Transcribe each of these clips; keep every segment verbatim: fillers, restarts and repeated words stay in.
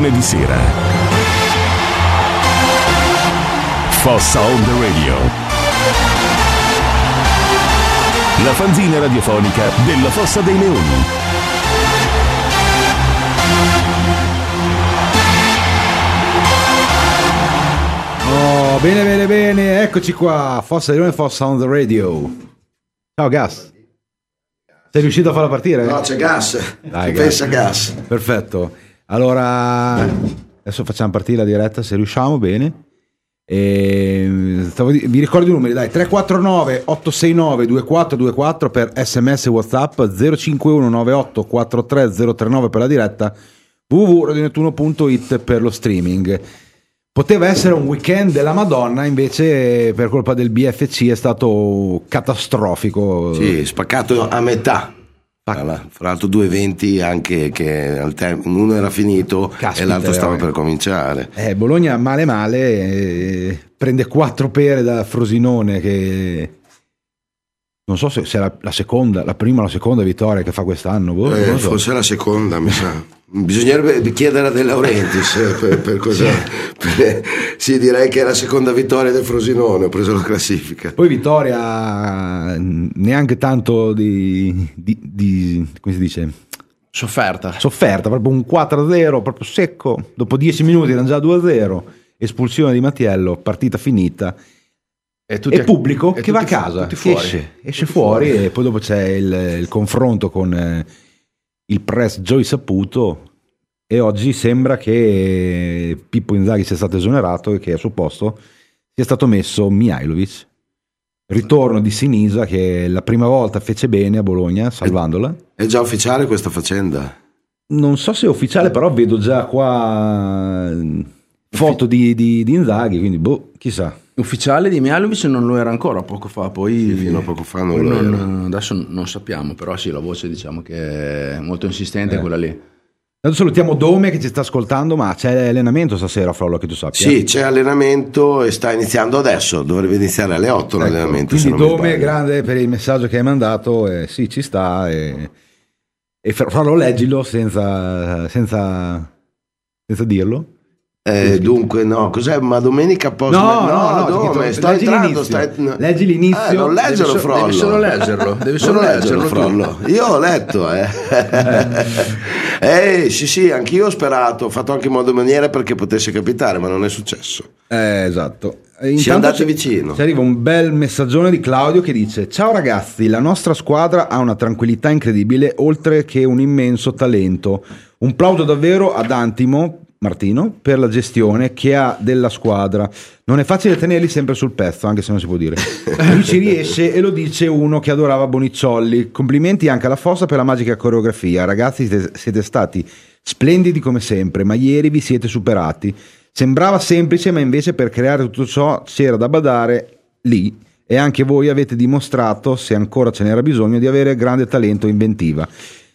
lunedì sera. Fossa on the Radio. La fanzina radiofonica della Fossa dei Leoni. Oh, bene, bene, bene, eccoci qua, Fossa dei Leoni, Fossa on the Radio. Ciao Gas. Sei riuscito a farla partire? No, c'è Gas. Dai, Gas. Pensa Gas. Perfetto. Allora, adesso facciamo partire la diretta se riusciamo, bene. E stavo di... vi ricordo i numeri, dai, tre quattro nove otto sei nove due quattro due quattro per sms WhatsApp, zero cinque uno nove otto quattro tre zero tre nove per la diretta, w w w punto radio nettuno punto it per lo streaming. Poteva essere un weekend della Madonna, invece per colpa del B F C è stato catastrofico. Sì, spaccato a metà. Fra l'altro due eventi anche che al termine, uno era finito. Caspita, e l'altro stava per cominciare. Eh, Bologna male male eh, prende quattro pere da Frosinone, che non so se, se è la, la seconda, la prima o la seconda vittoria che fa quest'anno. Boh, eh, non so. Forse la seconda, mi sa. Bisognerebbe chiedere a De Laurentiis per, per cosa. Per, sì, direi che è la seconda vittoria del Frosinone. Ho preso la classifica. Poi vittoria neanche tanto di, di, di come si dice? Sofferta. Sofferta, proprio un quattro a zero, proprio secco. Dopo dieci minuti erano già due a zero. Espulsione di Mattiello, partita finita. E, tutti, e pubblico e che va a casa, che esce, esce fuori, fuori e poi dopo c'è il, il confronto con eh, il press Joy Saputo, e oggi sembra che Pippo Inzaghi sia stato esonerato e che al suo posto sia stato messo Mihajlovic. Ritorno di Sinisa, che la prima volta fece bene a Bologna salvandola. È già ufficiale questa faccenda? Non so se è ufficiale, però vedo già qua foto di, di, di Inzaghi, quindi boh, chissà. Ufficiale di Mihajlovic non lo era ancora poco fa, poi sì, fino a poco fa non lo non, era. Adesso non sappiamo, però sì, la voce diciamo che è molto insistente, eh. quella lì. Adesso salutiamo Dome che ci sta ascoltando, ma c'è allenamento stasera, Frollo, che tu sappia? Sì, c'è allenamento e sta iniziando adesso, dovrebbe iniziare alle otto ecco, l'allenamento. Quindi Dome, grande per il messaggio che hai mandato, eh, sì, ci sta, e, e Frollo leggilo senza, senza, senza dirlo. Eh, dunque no, cos'è? Ma domenica post no, no, no, dove? No, sto leggi entrando, l'inizio, stai... leggi l'inizio. Eh, non leggerlo, devi, Frollo. Devi solo leggerlo, devi solo leggerlo, Frollo. Io ho letto, eh. eh sì, sì, anch'io ho sperato, ho fatto anche in modo e maniera perché potesse capitare, ma non è successo. Eh, esatto. Ci andate vicino. Ci arriva un bel messaggione di Claudio che dice: ciao ragazzi, la nostra squadra ha una tranquillità incredibile oltre che un immenso talento. Un plauso davvero ad Antimo Martino per la gestione che ha della squadra. Non è facile tenerli sempre sul pezzo, anche se non si può dire. Lui ci riesce, e lo dice uno che adorava Bonicciolli. Complimenti anche alla Fossa per la magica coreografia. Ragazzi, siete, siete stati splendidi come sempre, ma ieri vi siete superati. Sembrava semplice, ma invece per creare tutto ciò c'era da badare lì, e anche voi avete dimostrato, se ancora ce n'era bisogno, di avere grande talento e inventiva.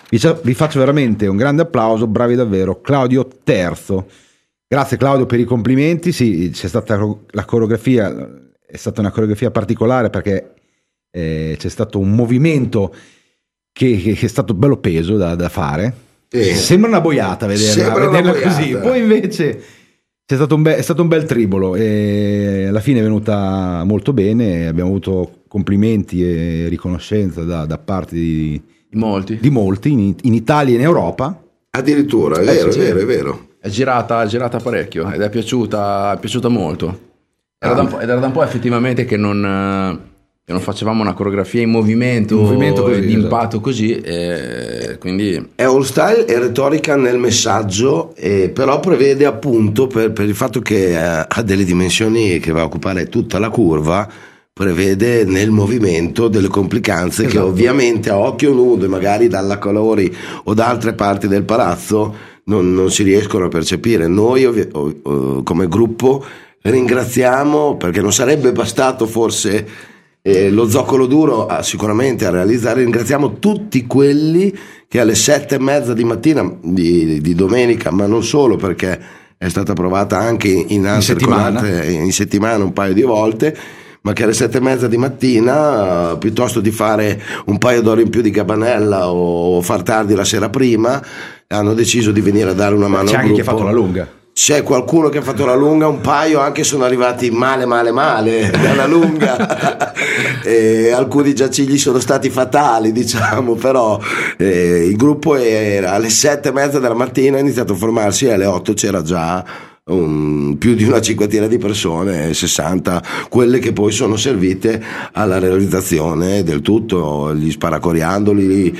Vi faccio veramente un grande applauso, bravi davvero. Claudio Terzo. Grazie Claudio per i complimenti. Sì, c'è stata la coreografia, è stata una coreografia particolare perché eh, c'è stato un movimento che, che, che è stato bello peso da, da fare. Eh, Sembra una boiata vederla, vederla boiata. Così. Poi invece c'è stato un be- è stato un bel tribolo e alla fine è venuta molto bene. Abbiamo avuto complimenti e riconoscenza da, da parte di molti, di molti in, in Italia e in Europa. Addirittura, è vero, eh, sì, è vero, è vero. È girata, è girata parecchio ed è piaciuta, è piaciuta molto. Era, ah. da un po', ed era da un po' effettivamente che non, che non facevamo una coreografia in movimento, in movimento così, di impatto, esatto. Così, e quindi è all style e retorica nel messaggio, e però prevede appunto per, per il fatto che ha delle dimensioni che va a occupare tutta la curva, prevede nel movimento delle complicanze, esatto, che ovviamente a occhio nudo e magari dalla colori o da altre parti del palazzo non, non si riescono a percepire. Noi ovvi- o, come gruppo ringraziamo, perché non sarebbe bastato forse eh, lo zoccolo duro a, sicuramente a realizzare, ringraziamo tutti quelli che alle sette e mezza di mattina di, di domenica, ma non solo, perché è stata provata anche in, in settimana. in settimana un paio di volte, ma che alle sette e mezza di mattina, piuttosto di fare un paio d'ore in più di Gabanella o far tardi la sera prima, hanno deciso di venire a dare una mano c'è al anche gruppo. chi ha fatto la lunga. C'è qualcuno che ha fatto la lunga, un paio anche sono arrivati male male male dalla lunga e alcuni giacigli sono stati fatali, diciamo, però eh, il gruppo era alle sette e mezza della mattina, ha iniziato a formarsi e alle otto c'era già un, più di una cinquantina di persone, sessanta, quelle che poi sono servite alla realizzazione del tutto, gli sparacoriandoli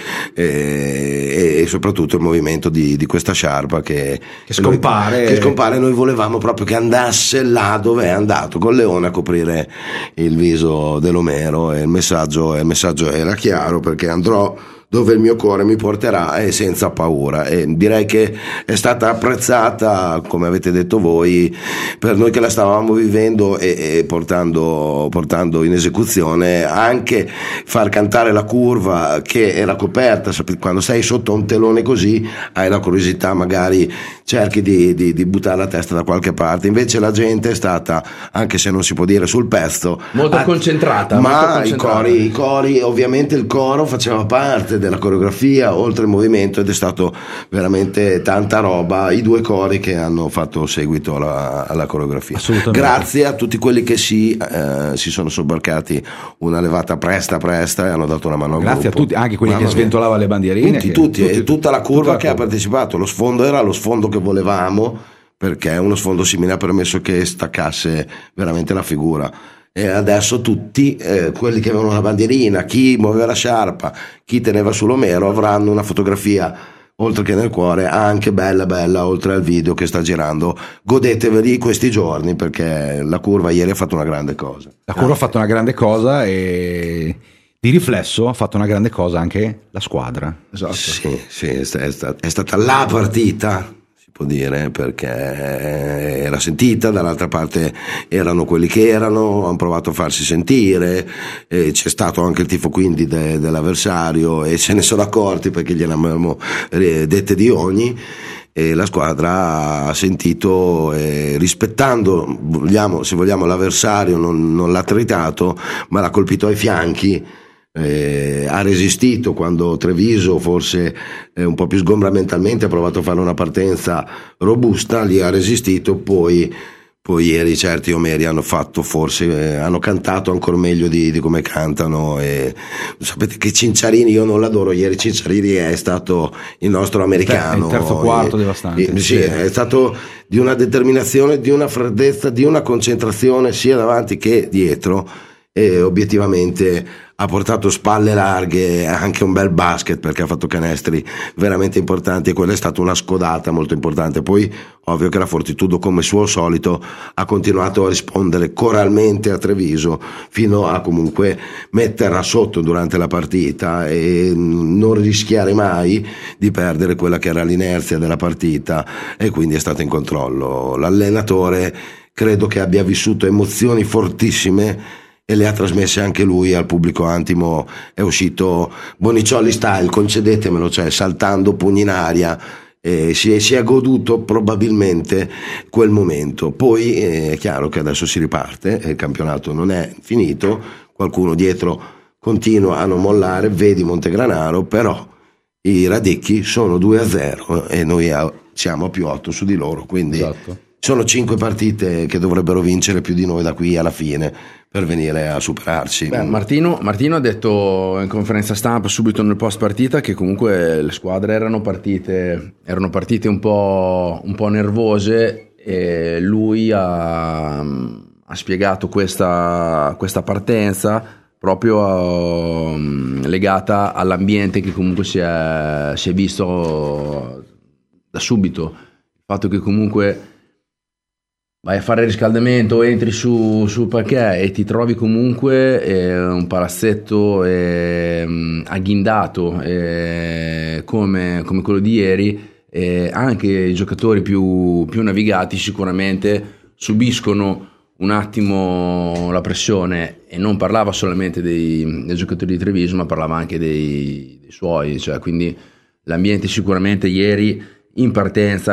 e, e soprattutto il movimento di, di questa sciarpa che, che scompare. Noi, che scompare. Noi volevamo proprio che andasse là dove è andato, con Leone, a coprire il viso dell'Omero, e il messaggio, il messaggio era chiaro, perché andrò dove il mio cuore mi porterà e senza paura, e direi che è stata apprezzata, come avete detto voi, per noi che la stavamo vivendo e, e portando, portando in esecuzione. Anche far cantare la curva che era coperta, quando sei sotto un telone così hai la curiosità, magari cerchi di, di, di buttare la testa da qualche parte, invece la gente è stata, anche se non si può dire sul pezzo, molto a, concentrata, ma molto concentrata. I, cori, i cori, ovviamente il coro faceva parte della coreografia oltre il movimento, ed è stato veramente tanta roba, i due cori che hanno fatto seguito alla, alla coreografia. Grazie a tutti quelli che si, eh, si sono sobbarcati una levata presta presta e hanno dato una mano al grazie gruppo. A tutti, anche quelli Mamma che sventolava le bandierine, tutti, che, tutti, tutti, e tutta la curva tutta la che curva. ha partecipato. Lo sfondo era lo sfondo che volevamo, perché uno sfondo simile ha permesso che staccasse veramente la figura. E adesso tutti eh, quelli che avevano la bandierina, chi muoveva la sciarpa, chi teneva sull'Omero, avranno una fotografia, oltre che nel cuore, anche bella bella, oltre al video che sta girando. Godeteveli questi giorni, perché la curva ieri ha fatto una grande cosa. La curva ah. ha fatto una grande cosa, e di riflesso ha fatto una grande cosa anche la squadra. Esatto. Sì, sì, è stata, è stata la partita, può dire, perché era sentita, dall'altra parte erano quelli che erano, hanno provato a farsi sentire, e c'è stato anche il tifo quindi de, dell'avversario, e se ne sono accorti perché gliene abbiamo dette di ogni, e la squadra ha sentito, eh, rispettando, vogliamo, se vogliamo, l'avversario, non, non l'ha tritato, ma l'ha colpito ai fianchi. Eh, ha resistito quando Treviso, forse eh, un po' più sgombra mentalmente, ha provato a fare una partenza robusta, lì ha resistito. Poi, poi ieri certi Omeri hanno fatto, forse eh, hanno cantato ancora meglio di, di come cantano, e sapete che Cinciarini, io non l'adoro, ieri Cinciarini è stato il nostro americano, il terzo quarto e, devastante, e, sì, è stato di una determinazione, di una freddezza, di una concentrazione sia davanti che dietro, e obiettivamente ha portato spalle larghe, anche un bel basket, perché ha fatto canestri veramente importanti, e quella è stata una scodata molto importante. Poi ovvio che la Fortitudo, come suo solito, ha continuato a rispondere coralmente a Treviso fino a comunque metterla sotto durante la partita e non rischiare mai di perdere quella che era l'inerzia della partita, e quindi è stato in controllo. L'allenatore credo che abbia vissuto emozioni fortissime e le ha trasmesse anche lui al pubblico. Antimo è uscito Boniciolli style, concedetemelo, cioè saltando pugni in aria, e si, è, si è goduto probabilmente quel momento. Poi è chiaro che adesso si riparte, il campionato non è finito, qualcuno dietro continua a non mollare, vedi Montegranaro, però i radicchi sono due a zero e noi a, siamo a più otto su di loro, quindi esatto. Sono cinque partite che dovrebbero vincere più di noi da qui alla fine per venire a superarci. Beh, Martino, Martino ha detto in conferenza stampa subito nel post partita che comunque le squadre erano partite, erano partite un po', un po' nervose, e lui ha, ha spiegato questa, questa partenza proprio uh, legata all'ambiente che comunque si è, si è visto da subito. Il fatto che comunque vai a fare il riscaldamento, entri su, sul parquet e ti trovi comunque eh, un palazzetto eh, agghindato eh, come, come quello di ieri, eh, anche i giocatori più, più navigati sicuramente subiscono un attimo la pressione, e non parlava solamente dei, dei giocatori di Treviso, ma parlava anche dei, dei suoi, cioè, quindi l'ambiente sicuramente ieri in partenza è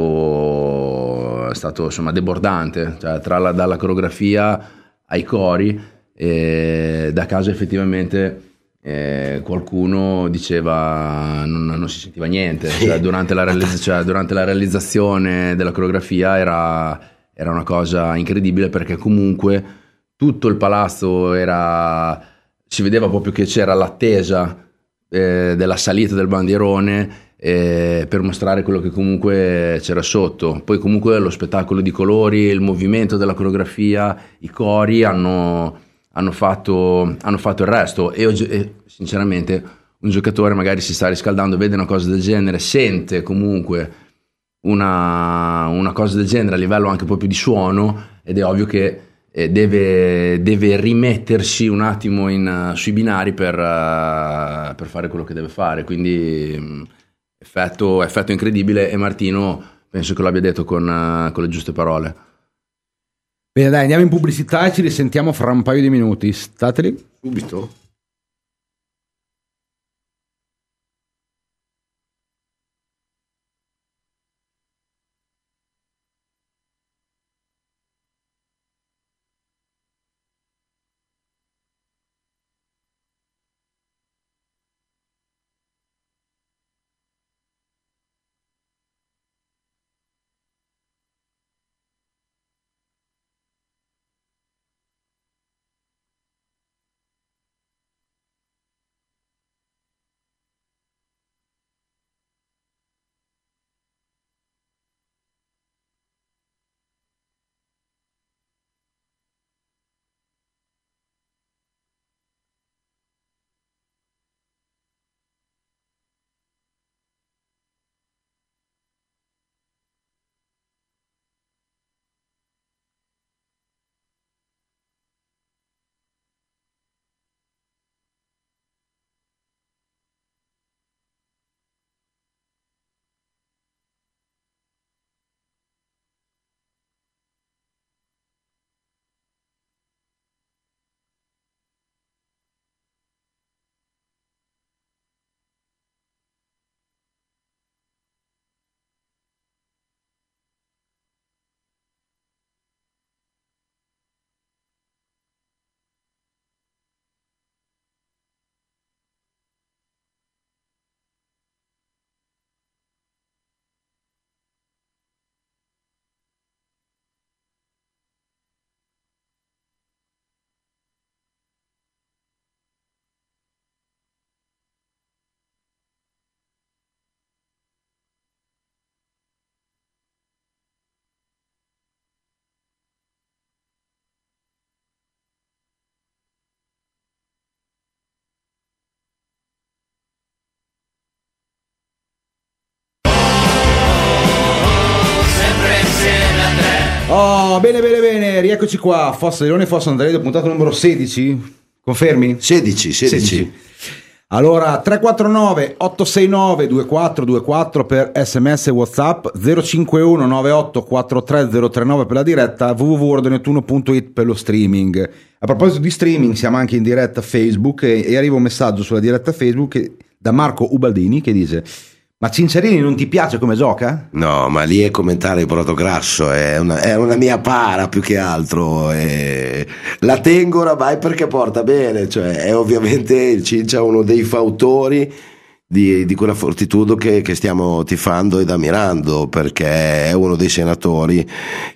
stato, è stato insomma debordante, cioè, tra la, dalla coreografia ai cori, e da caso effettivamente eh, qualcuno diceva non, non si sentiva niente, cioè, durante, la realizz- cioè, durante la realizzazione della coreografia era, era una cosa incredibile, perché comunque tutto il palazzo era, si vedeva proprio che c'era l'attesa eh, della salita del bandierone, eh, per mostrare quello che comunque c'era sotto. Poi comunque lo spettacolo di colori, il movimento della coreografia, i cori hanno, hanno, fatto, hanno fatto il resto, e, e sinceramente un giocatore magari si sta riscaldando, vede una cosa del genere, sente comunque una, una cosa del genere a livello anche proprio di suono, ed è ovvio che eh, deve, deve rimettersi un attimo in, uh, sui binari per, uh, per fare quello che deve fare, quindi mh, effetto, effetto incredibile, e Martino penso che l'abbia detto con, uh, con le giuste parole. Bene, dai, andiamo in pubblicità e ci risentiamo fra un paio di minuti. State lì. Subito. Oh, bene, bene, bene, rieccoci qua. Fossa di Leone, Fossa Andrea, puntata numero sedici. Confermi? sedici, sedici. sedici. Allora, tre quattro nove otto sei nove due quattro due quattro per sms e WhatsApp, zero cinque uno nove otto quattro tre zero tre nove per la diretta, w w w punto radionettuno punto it per lo streaming. A proposito di streaming, siamo anche in diretta Facebook e, e arriva un messaggio sulla diretta Facebook che, da Marco Ubaldini, che dice: ma Cinciarini non ti piace come gioca? No, ma lì è commentare il brodo grasso, è una, è una mia para più che altro, e la tengo oramai perché porta bene, cioè è ovviamente il Cincia uno dei fautori di, di quella fortitudo che, che stiamo tifando ed ammirando, perché è uno dei senatori,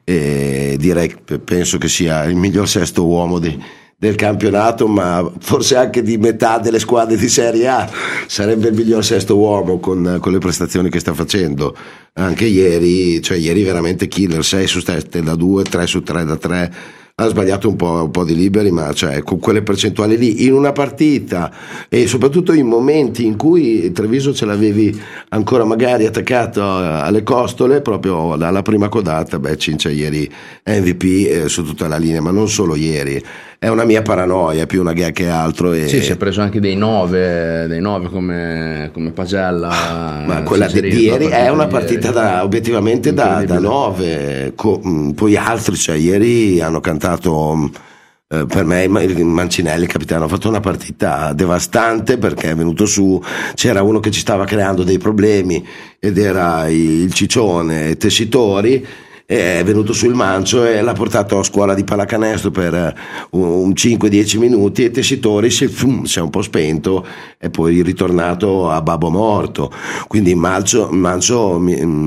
e direi, penso che sia il miglior sesto uomo di del campionato, ma forse anche di metà delle squadre di Serie A. Sarebbe il miglior sesto uomo con, con le prestazioni che sta facendo. Anche ieri, cioè ieri veramente killer, sei su sette da due, tre su tre da tre. Ha sbagliato un po', un po' di liberi, ma cioè con quelle percentuali lì in una partita, e soprattutto in momenti in cui Treviso ce l'avevi ancora magari attaccato alle costole, proprio dalla prima codata. Beh, Cincia ieri M V P eh, su tutta la linea, ma non solo ieri. È una mia paranoia, è più una gag che altro. E... Sì, si è preso anche dei nove, dei nove come, come Pagella. Ma quella di ieri è una partita da, obiettivamente da, da nove. Co- poi altri, cioè ieri hanno cantato, eh, per me il Mancinelli, il capitano, ha fatto una partita devastante, perché è venuto su, c'era uno che ci stava creando dei problemi ed era il Ciccione Tessitori, è venuto sul Mancio e l'ha portato a scuola di pallacanestro per un cinque dieci minuti e Tessitori si, si è un po' spento e poi ritornato a babbo morto. Quindi Mancio, Mancio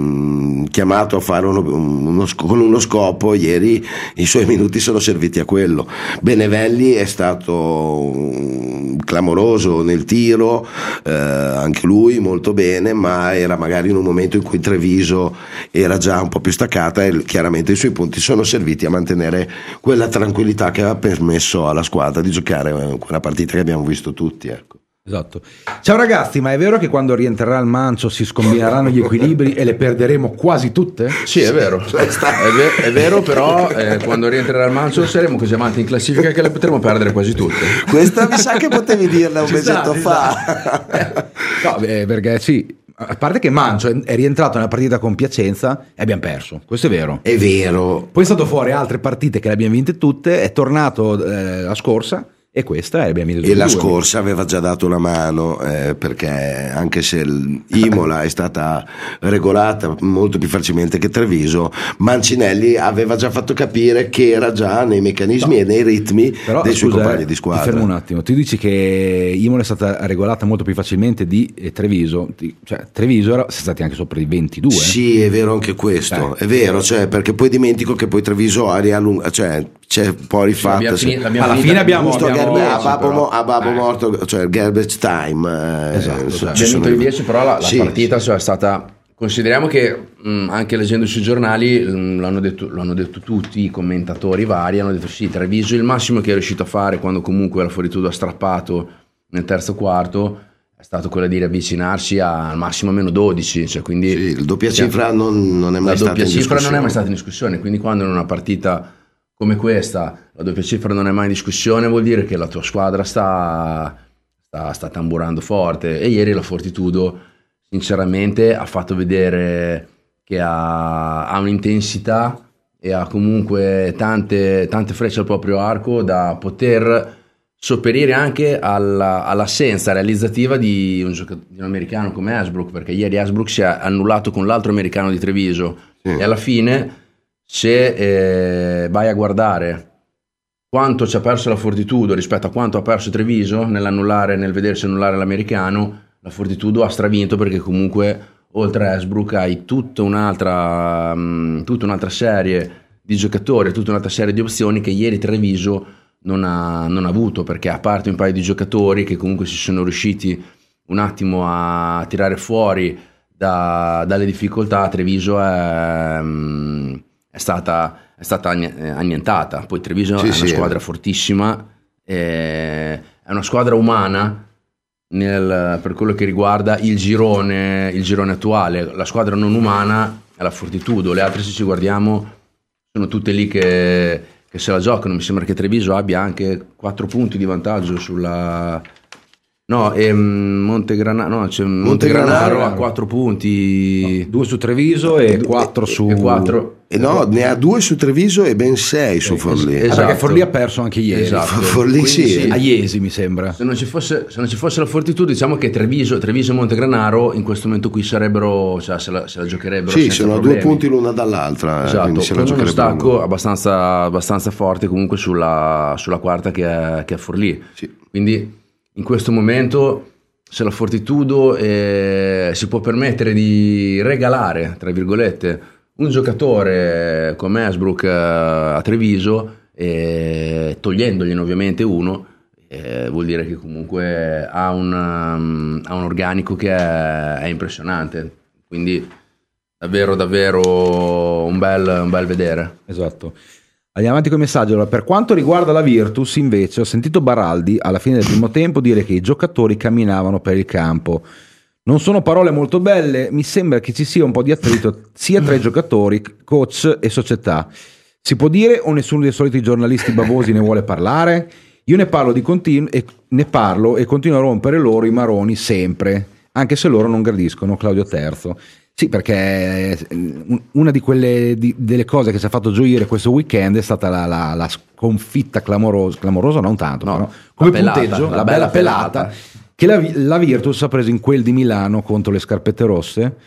mh, chiamato a fare uno, uno, con uno scopo, ieri i suoi minuti sono serviti a quello. Benevelli è stato clamoroso nel tiro, eh, anche lui molto bene, ma era magari in un momento in cui Treviso era già un po' più staccata e chiaramente i suoi punti sono serviti a mantenere quella tranquillità che ha permesso alla squadra di giocare quella partita che abbiamo visto tutti, ecco. Esatto. Ciao ragazzi, ma è vero che quando rientrerà il Mancio si scombineranno gli equilibri e le perderemo quasi tutte? Sì, è vero, è, ver- è vero, però eh, quando rientrerà il Mancio saremo così avanti in classifica che le potremo perdere quasi tutte. Questa mi sa che potevi dirla un ci mesetto sa, fa. No, eh, perché sì, a parte che Mancio è rientrato nella partita con Piacenza e abbiamo perso, questo è vero. È vero. Poi è stato fuori altre partite che le abbiamo vinte tutte, è tornato eh, la scorsa e questa è abbiamo e la due. Scorsa aveva già dato una mano, eh, perché anche se Imola è stata regolata molto più facilmente che Treviso, Mancinelli aveva già fatto capire che era già nei meccanismi no. e nei ritmi Però, dei suoi scusa, compagni di squadra. Ti fermo un attimo, tu dici che Imola è stata regolata molto più facilmente di Treviso, cioè Treviso era, siamo stati anche sopra i ventidue. Sì, è vero anche questo, eh. è vero, cioè, perché poi dimentico che poi Treviso ha riallungato, cioè c'è un po' rifatta, sì, cioè, alla fine abbiamo, abbiamo Garbe- a babbo, a babbo eh. morto, cioè il garbage time, eh, esatto, so, cioè. Venuto in dieci, però la, la sì. partita cioè, è stata, consideriamo che mh, anche leggendo sui giornali mh, l'hanno, detto, l'hanno detto tutti i commentatori vari, hanno detto sì, Treviso il massimo che è riuscito a fare quando comunque la Fortitudo ha strappato nel terzo quarto è stato quello di riavvicinarsi al massimo meno dodici, cioè quindi sì, il doppia cifra non, non è mai stata in discussione. La doppia cifra non è mai stata in discussione, quindi quando in una partita come questa la doppia cifra non è mai in discussione vuol dire che la tua squadra sta, sta, sta tamburando forte. E ieri la Fortitudo sinceramente ha fatto vedere che ha, ha un'intensità e ha comunque tante, tante frecce al proprio arco da poter sopperire anche alla, all'assenza realizzativa di un, giocato, di un americano come Hasbrook, perché ieri Hasbrook si è annullato con l'altro americano di Treviso sì. e alla fine se eh, vai a guardare quanto ci ha perso la Fortitudo rispetto a quanto ha perso Treviso nell'annullare, nel vedersi annullare l'americano, la Fortitudo ha stravinto, perché comunque oltre a Hasbrook hai tutta un'altra, mh, tutta un'altra serie di giocatori, tutta un'altra serie di opzioni che ieri Treviso non ha, non ha avuto, perché a parte un paio di giocatori che comunque si sono riusciti un attimo a tirare fuori da, dalle difficoltà, Treviso è... Mh, è stata, è stata annientata. Poi Treviso sì, è una sì, squadra è. fortissima, è una squadra umana nel, per quello che riguarda il girone, il girone attuale. La squadra non umana è la Fortitudo, le altre se ci guardiamo sono tutte lì che, che se la giocano. Mi sembra che Treviso abbia anche quattro punti di vantaggio sulla... No, e Montegranaro, no, c'è Montegranaro a quattro punti, no, due su Treviso e quattro su e quattro. E no, ne ha due su Treviso e ben sei su Forlì. Esatto. Ah, perché Forlì ha perso anche ieri. Esatto. Forlì sì. sì. A Iesi mi sembra. Se non ci fosse, se non ci fosse la Fortitudo, diciamo che Treviso, Treviso e Montegranaro in questo momento qui sarebbero, cioè se la, se la giocherebbero. Sì, sono a due punti l'una dall'altra. Esatto, con uno stacco abbastanza, abbastanza forte comunque sulla, sulla quarta che è, che è Forlì. Sì. Quindi in questo momento se la Fortitudo eh, si può permettere di regalare, tra virgolette, un giocatore come Hasbrook eh, a Treviso, eh, togliendogliene ovviamente uno, eh, vuol dire che comunque ha un, um, ha un organico che è, è impressionante, quindi davvero davvero un bel, un bel vedere. Esatto. Andiamo avanti con il messaggio. Allora, per quanto riguarda la Virtus, invece, ho sentito Baraldi alla fine del primo tempo dire che i giocatori camminavano per il campo. Non sono parole molto belle, mi sembra che ci sia un po' di attrito sia tra i giocatori, coach e società. Si può dire o nessuno dei soliti giornalisti bavosi ne vuole parlare? Io ne parlo, di continu- e, ne parlo e continuo a rompere loro i maroni sempre, anche se loro non gradiscono. Claudio Terzo. Sì, perché una di quelle di, delle cose che ci ha fatto gioire questo weekend è stata la, la, la sconfitta clamorosa, clamorosa non tanto, no, però, come pelata, punteggio, la, la bella pelata, pelata che la, la Virtus ha preso in quel di Milano contro le Scarpette Rosse.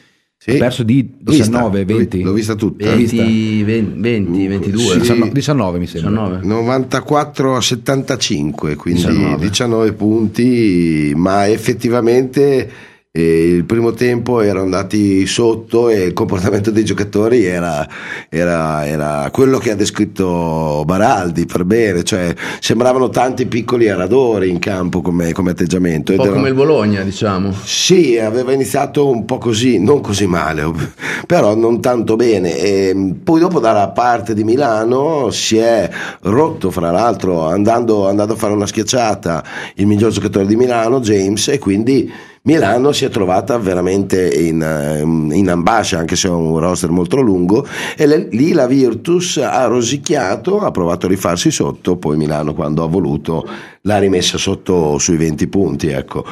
Sì. Ha perso di diciannove venti. L'ho vista tutta. venti, venti, ventidue. Sì. diciannove mi sembra. diciannove. novantaquattro a settantacinque, quindi diciannove. diciannove punti, ma effettivamente e il primo tempo erano andati sotto e il comportamento dei giocatori era, era, era quello che ha descritto Baraldi per bene, cioè sembravano tanti piccoli aradori in campo come, come atteggiamento. Un po' erano, come il Bologna, diciamo. Sì, aveva iniziato un po' così, non così male, però non tanto bene. E poi dopo dalla parte di Milano si è rotto, fra l'altro, andando, andando a fare una schiacciata il miglior giocatore di Milano, James, e quindi Milano si è trovata veramente in, in ambascia, anche se è un roster molto lungo, e le, lì la Virtus ha rosicchiato, ha provato a rifarsi sotto, poi Milano, quando ha voluto, l'ha rimessa sotto sui venti punti, ecco.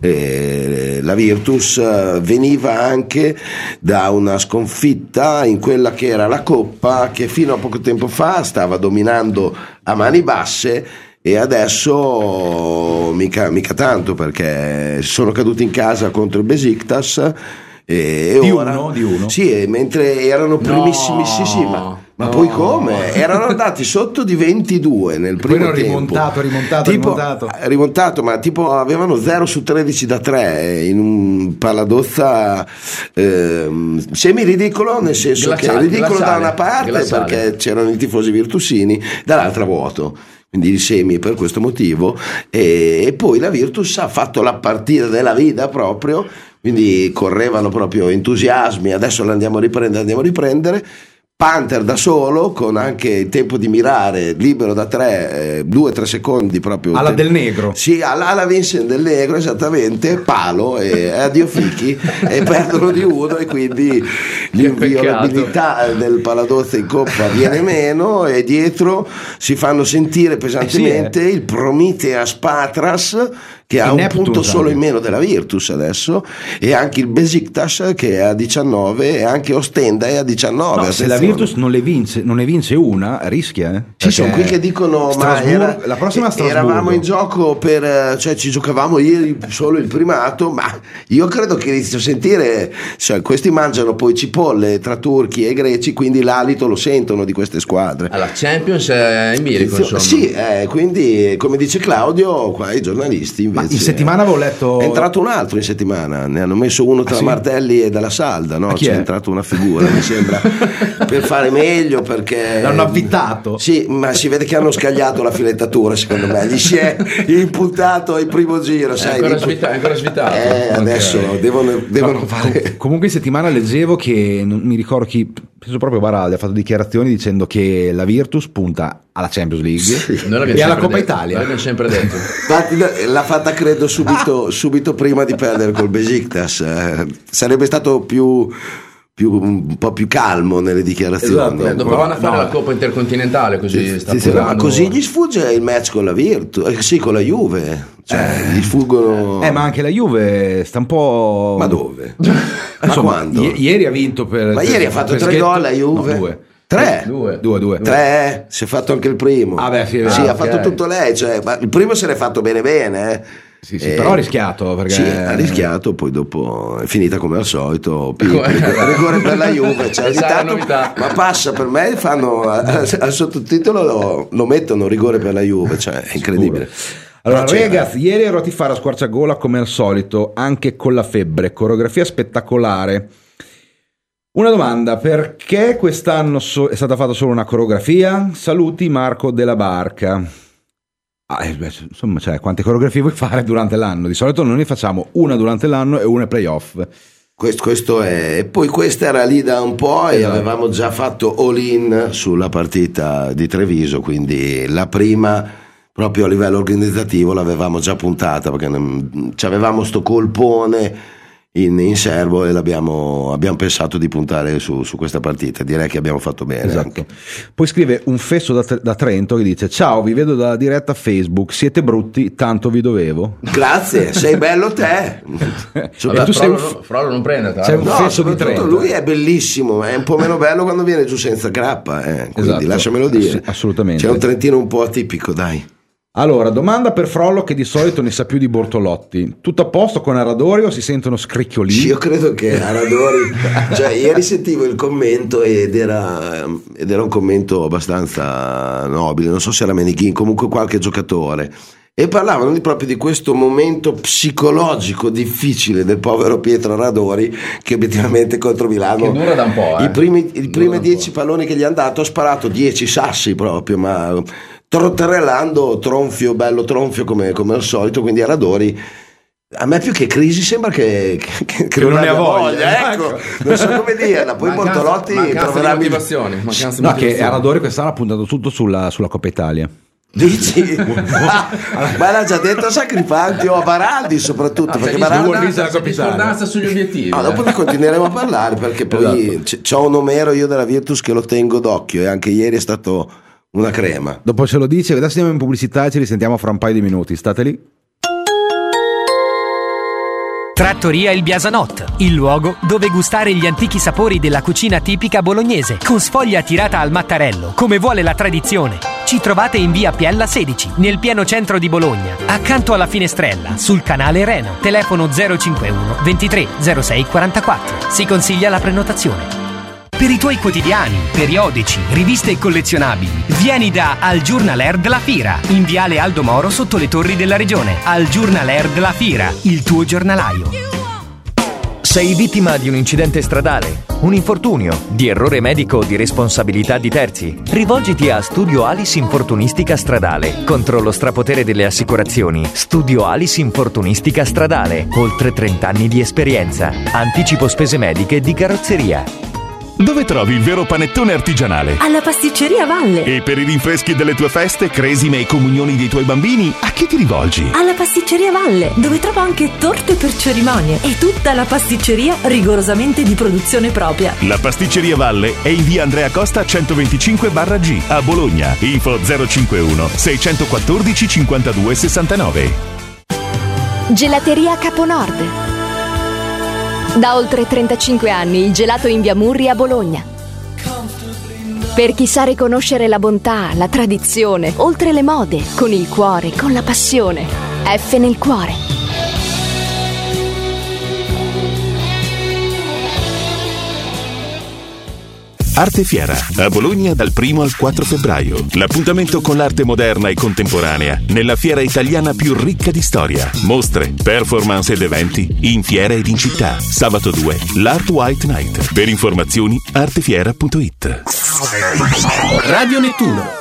E la Virtus veniva anche da una sconfitta in quella che era la Coppa, che fino a poco tempo fa stava dominando a mani basse, e adesso mica, mica tanto, perché sono caduti in casa contro il Besiktas e di ora, uno, di uno. Sì, mentre erano primissimi, no, sì, sì, ma, ma no. Poi come? Erano andati sotto di ventidue nel primo poi tempo. rimontato, rimontato, tipo, rimontato. rimontato, ma tipo avevano zero su tredici da tre in un paladozza eh, semi ridicolo, nel senso glaciale, che ridicolo glaciale, da una parte glaciale. Perché c'erano i tifosi virtusini, dall'altra vuoto. Quindi i semi per questo motivo, e, e poi la Virtus ha fatto la partita della vita proprio, quindi correvano proprio entusiasmi, adesso l'andiamo a riprendere, andiamo a riprendere. Panther da solo, con anche il tempo di mirare, libero da tre, eh, due tre secondi proprio. Alla Del Negro. Sì, alla, alla Vincent Del Negro, esattamente, palo e addio fichi, e perdono di uno, e quindi l'inviolabilità del Paladozza in Coppa viene meno, e dietro si fanno sentire pesantemente eh sì, eh. il Prometheas Patras, che ha un punto solo in meno della Virtus adesso, e anche il Besiktas che è a diciannove, e anche Ostenda è a diciannove. No, se la Virtus non, le vince, non ne vince una, rischia, eh? Ci sono qui che dicono ma era, la prossima Strasburgo. Eravamo in gioco per, cioè ci giocavamo ieri solo il primato, ma io credo che inizio a sentire, cioè questi mangiano poi cipolle tra turchi e greci, quindi l'alito lo sentono di queste squadre. Alla Champions è in bilico, insomma. Sì, eh, quindi come dice Claudio, qua i giornalisti invece, ma in settimana avevo letto, è entrato un altro in settimana, ne hanno messo uno tra ah, sì? Martelli e Dalla Salda, no? C'è è? entrato una figura, mi sembra, per fare meglio, perché l'hanno avvitato. Sì, ma si vede che hanno scagliato la filettatura, secondo me gli si è imputato al primo giro, è sai, ancora, di... svita- è ancora svitato eh, okay. Adesso devono, devono no, fare... Comunque in settimana leggevo che, non mi ricordo chi, penso proprio Baraldi, ha fatto dichiarazioni dicendo che la Virtus punta alla Champions League, sì, e alla Coppa detto, Italia. L'abbiamo sempre detto. Infatti l'ha fatta credo subito, subito prima di perdere col Besiktas, eh, sarebbe stato più, più un po' più calmo nelle dichiarazioni. Esatto, dopo vanno a fare no. la Coppa Intercontinentale, così sì, sta sì, ma così gli sfugge il match con la Virtus, eh, sì, con la Juve, cioè eh, gli sfuggono. Eh, ma anche la Juve sta un po'. Ma dove? Ma Insomma, quando? I- ieri ha vinto per. Ma per, ieri ha fatto per tre gol la Juve. No, due. Tre? Due. Due, due. Tre, si è fatto anche il primo. Ah, beh, sì, sì ah, ha okay. fatto tutto lei, cioè, ma il primo se l'è fatto bene bene, eh. Sì, sì, eh, però ha rischiato, perché sì, ha rischiato, poi dopo è finita come al solito, rigore per la Juve, cioè, tanto, ma passa, per me fanno al sottotitolo lo, lo mettono rigore per la Juve, cioè è incredibile. Allora ragazzi, ieri ero a tifare a squarciagola come al solito, anche con la febbre, coreografia spettacolare. Una domanda: perché quest'anno so- è stata fatta solo una coreografia? Saluti Marco della Barca. Ah, eh, beh, insomma, cioè, quante coreografie vuoi fare durante l'anno? Di solito noi ne facciamo una durante l'anno e una ai playoff. Questo, questo è. E poi questa era lì da un po' e esatto. Avevamo già fatto all in sulla partita di Treviso, quindi la prima proprio a livello organizzativo l'avevamo già puntata, perché ci avevamo sto colpone in, in serbo e l'abbiamo abbiamo pensato di puntare su, su questa partita. Direi che abbiamo fatto bene. Esatto. Anche. Poi scrive un fesso da, da Trento che dice: ciao, vi vedo dalla diretta Facebook, siete brutti, tanto vi dovevo. Grazie, sei bello te. Vabbè, tu sei un f- Frollo non prende, sei un no, fesso di Trento. Lui è bellissimo, è un po' meno bello quando viene giù senza grappa, eh. Quindi esatto. Lasciamelo dire. Ass- assolutamente. C'è un trentino un po' atipico, dai. Allora, domanda per Frollo che di solito ne sa più di Bortolotti. Tutto a posto con Aradori o si sentono scricchiolini? Io credo che Aradori, cioè ieri sentivo il commento ed era, ed era un commento abbastanza nobile, non so se era Meneghin, comunque qualche giocatore, e parlavano di, proprio di questo momento psicologico difficile del povero Pietro Aradori, che obiettivamente contro Milano, che dura da un po', eh. i primi, i primi dieci palloni che gli hanno dato ha sparato dieci sassi proprio, ma trotterellando tronfio, bello tronfio come, come al solito. Quindi Aradori, a me più che crisi sembra che, che, che, che non, non ne ha voglia, voglia ecco, non so come dirla. Poi mancanza, Bortolotti troverà motivazioni, mancanza no, che Aradori quest'anno ha puntato tutto sulla, sulla Coppa Italia. Dici? Ma l'ha già detto a Sacripanti o a Baraldi soprattutto, ah, perché Baraldi c'è discordanza sugli obiettivi. Ah, dopo ne continueremo a parlare, perché poi esatto. C'ho un Omero io della Virtus che lo tengo d'occhio, e anche ieri è stato una crema. Dopo ce lo dice. Adesso andiamo in pubblicità e ci risentiamo fra un paio di minuti. State lì. Trattoria Il Biasanot, il luogo dove gustare gli antichi sapori della cucina tipica bolognese, con sfoglia tirata al mattarello, come vuole la tradizione. Ci trovate in via Piella sedici, nel pieno centro di Bologna, accanto alla finestrella, sul canale Reno. Telefono zero cinquantuno ventitré zero sei quarantaquattro. Si consiglia la prenotazione. Per i tuoi quotidiani, periodici, riviste e collezionabili, vieni da Al Giornaler della Fira, in viale Aldo Moro sotto le torri della regione. Al Giornaler della Fira, il tuo giornalaio. Sei vittima di un incidente stradale, un infortunio, di errore medico o di responsabilità di terzi? Rivolgiti a Studio Alice Infortunistica Stradale. Contro lo strapotere delle assicurazioni, Studio Alice Infortunistica Stradale. Oltre trenta anni di esperienza. Anticipo spese mediche di carrozzeria. Dove trovi il vero panettone artigianale? Alla Pasticceria Valle. E per i rinfreschi delle tue feste, cresime e comunioni dei tuoi bambini, a chi ti rivolgi? Alla Pasticceria Valle, dove trovo anche torte per cerimonie e tutta la pasticceria rigorosamente di produzione propria. La Pasticceria Valle è in via Andrea Costa centoventicinque G a Bologna. Info zero cinquantuno seicentoquattordici cinquantadue sessantanove. Gelateria Caponord. Da oltre trentacinque anni il gelato in via Murri a Bologna. Per chi sa riconoscere la bontà, la tradizione, oltre le mode, con il cuore, con la passione. F nel cuore. Arte Fiera, a Bologna dal primo al quattro febbraio. L'appuntamento con l'arte moderna e contemporanea nella fiera italiana più ricca di storia. Mostre, performance ed eventi in fiera ed in città. Sabato due, l'Art White Night. Per informazioni artefiera punto it. Radio Nettuno.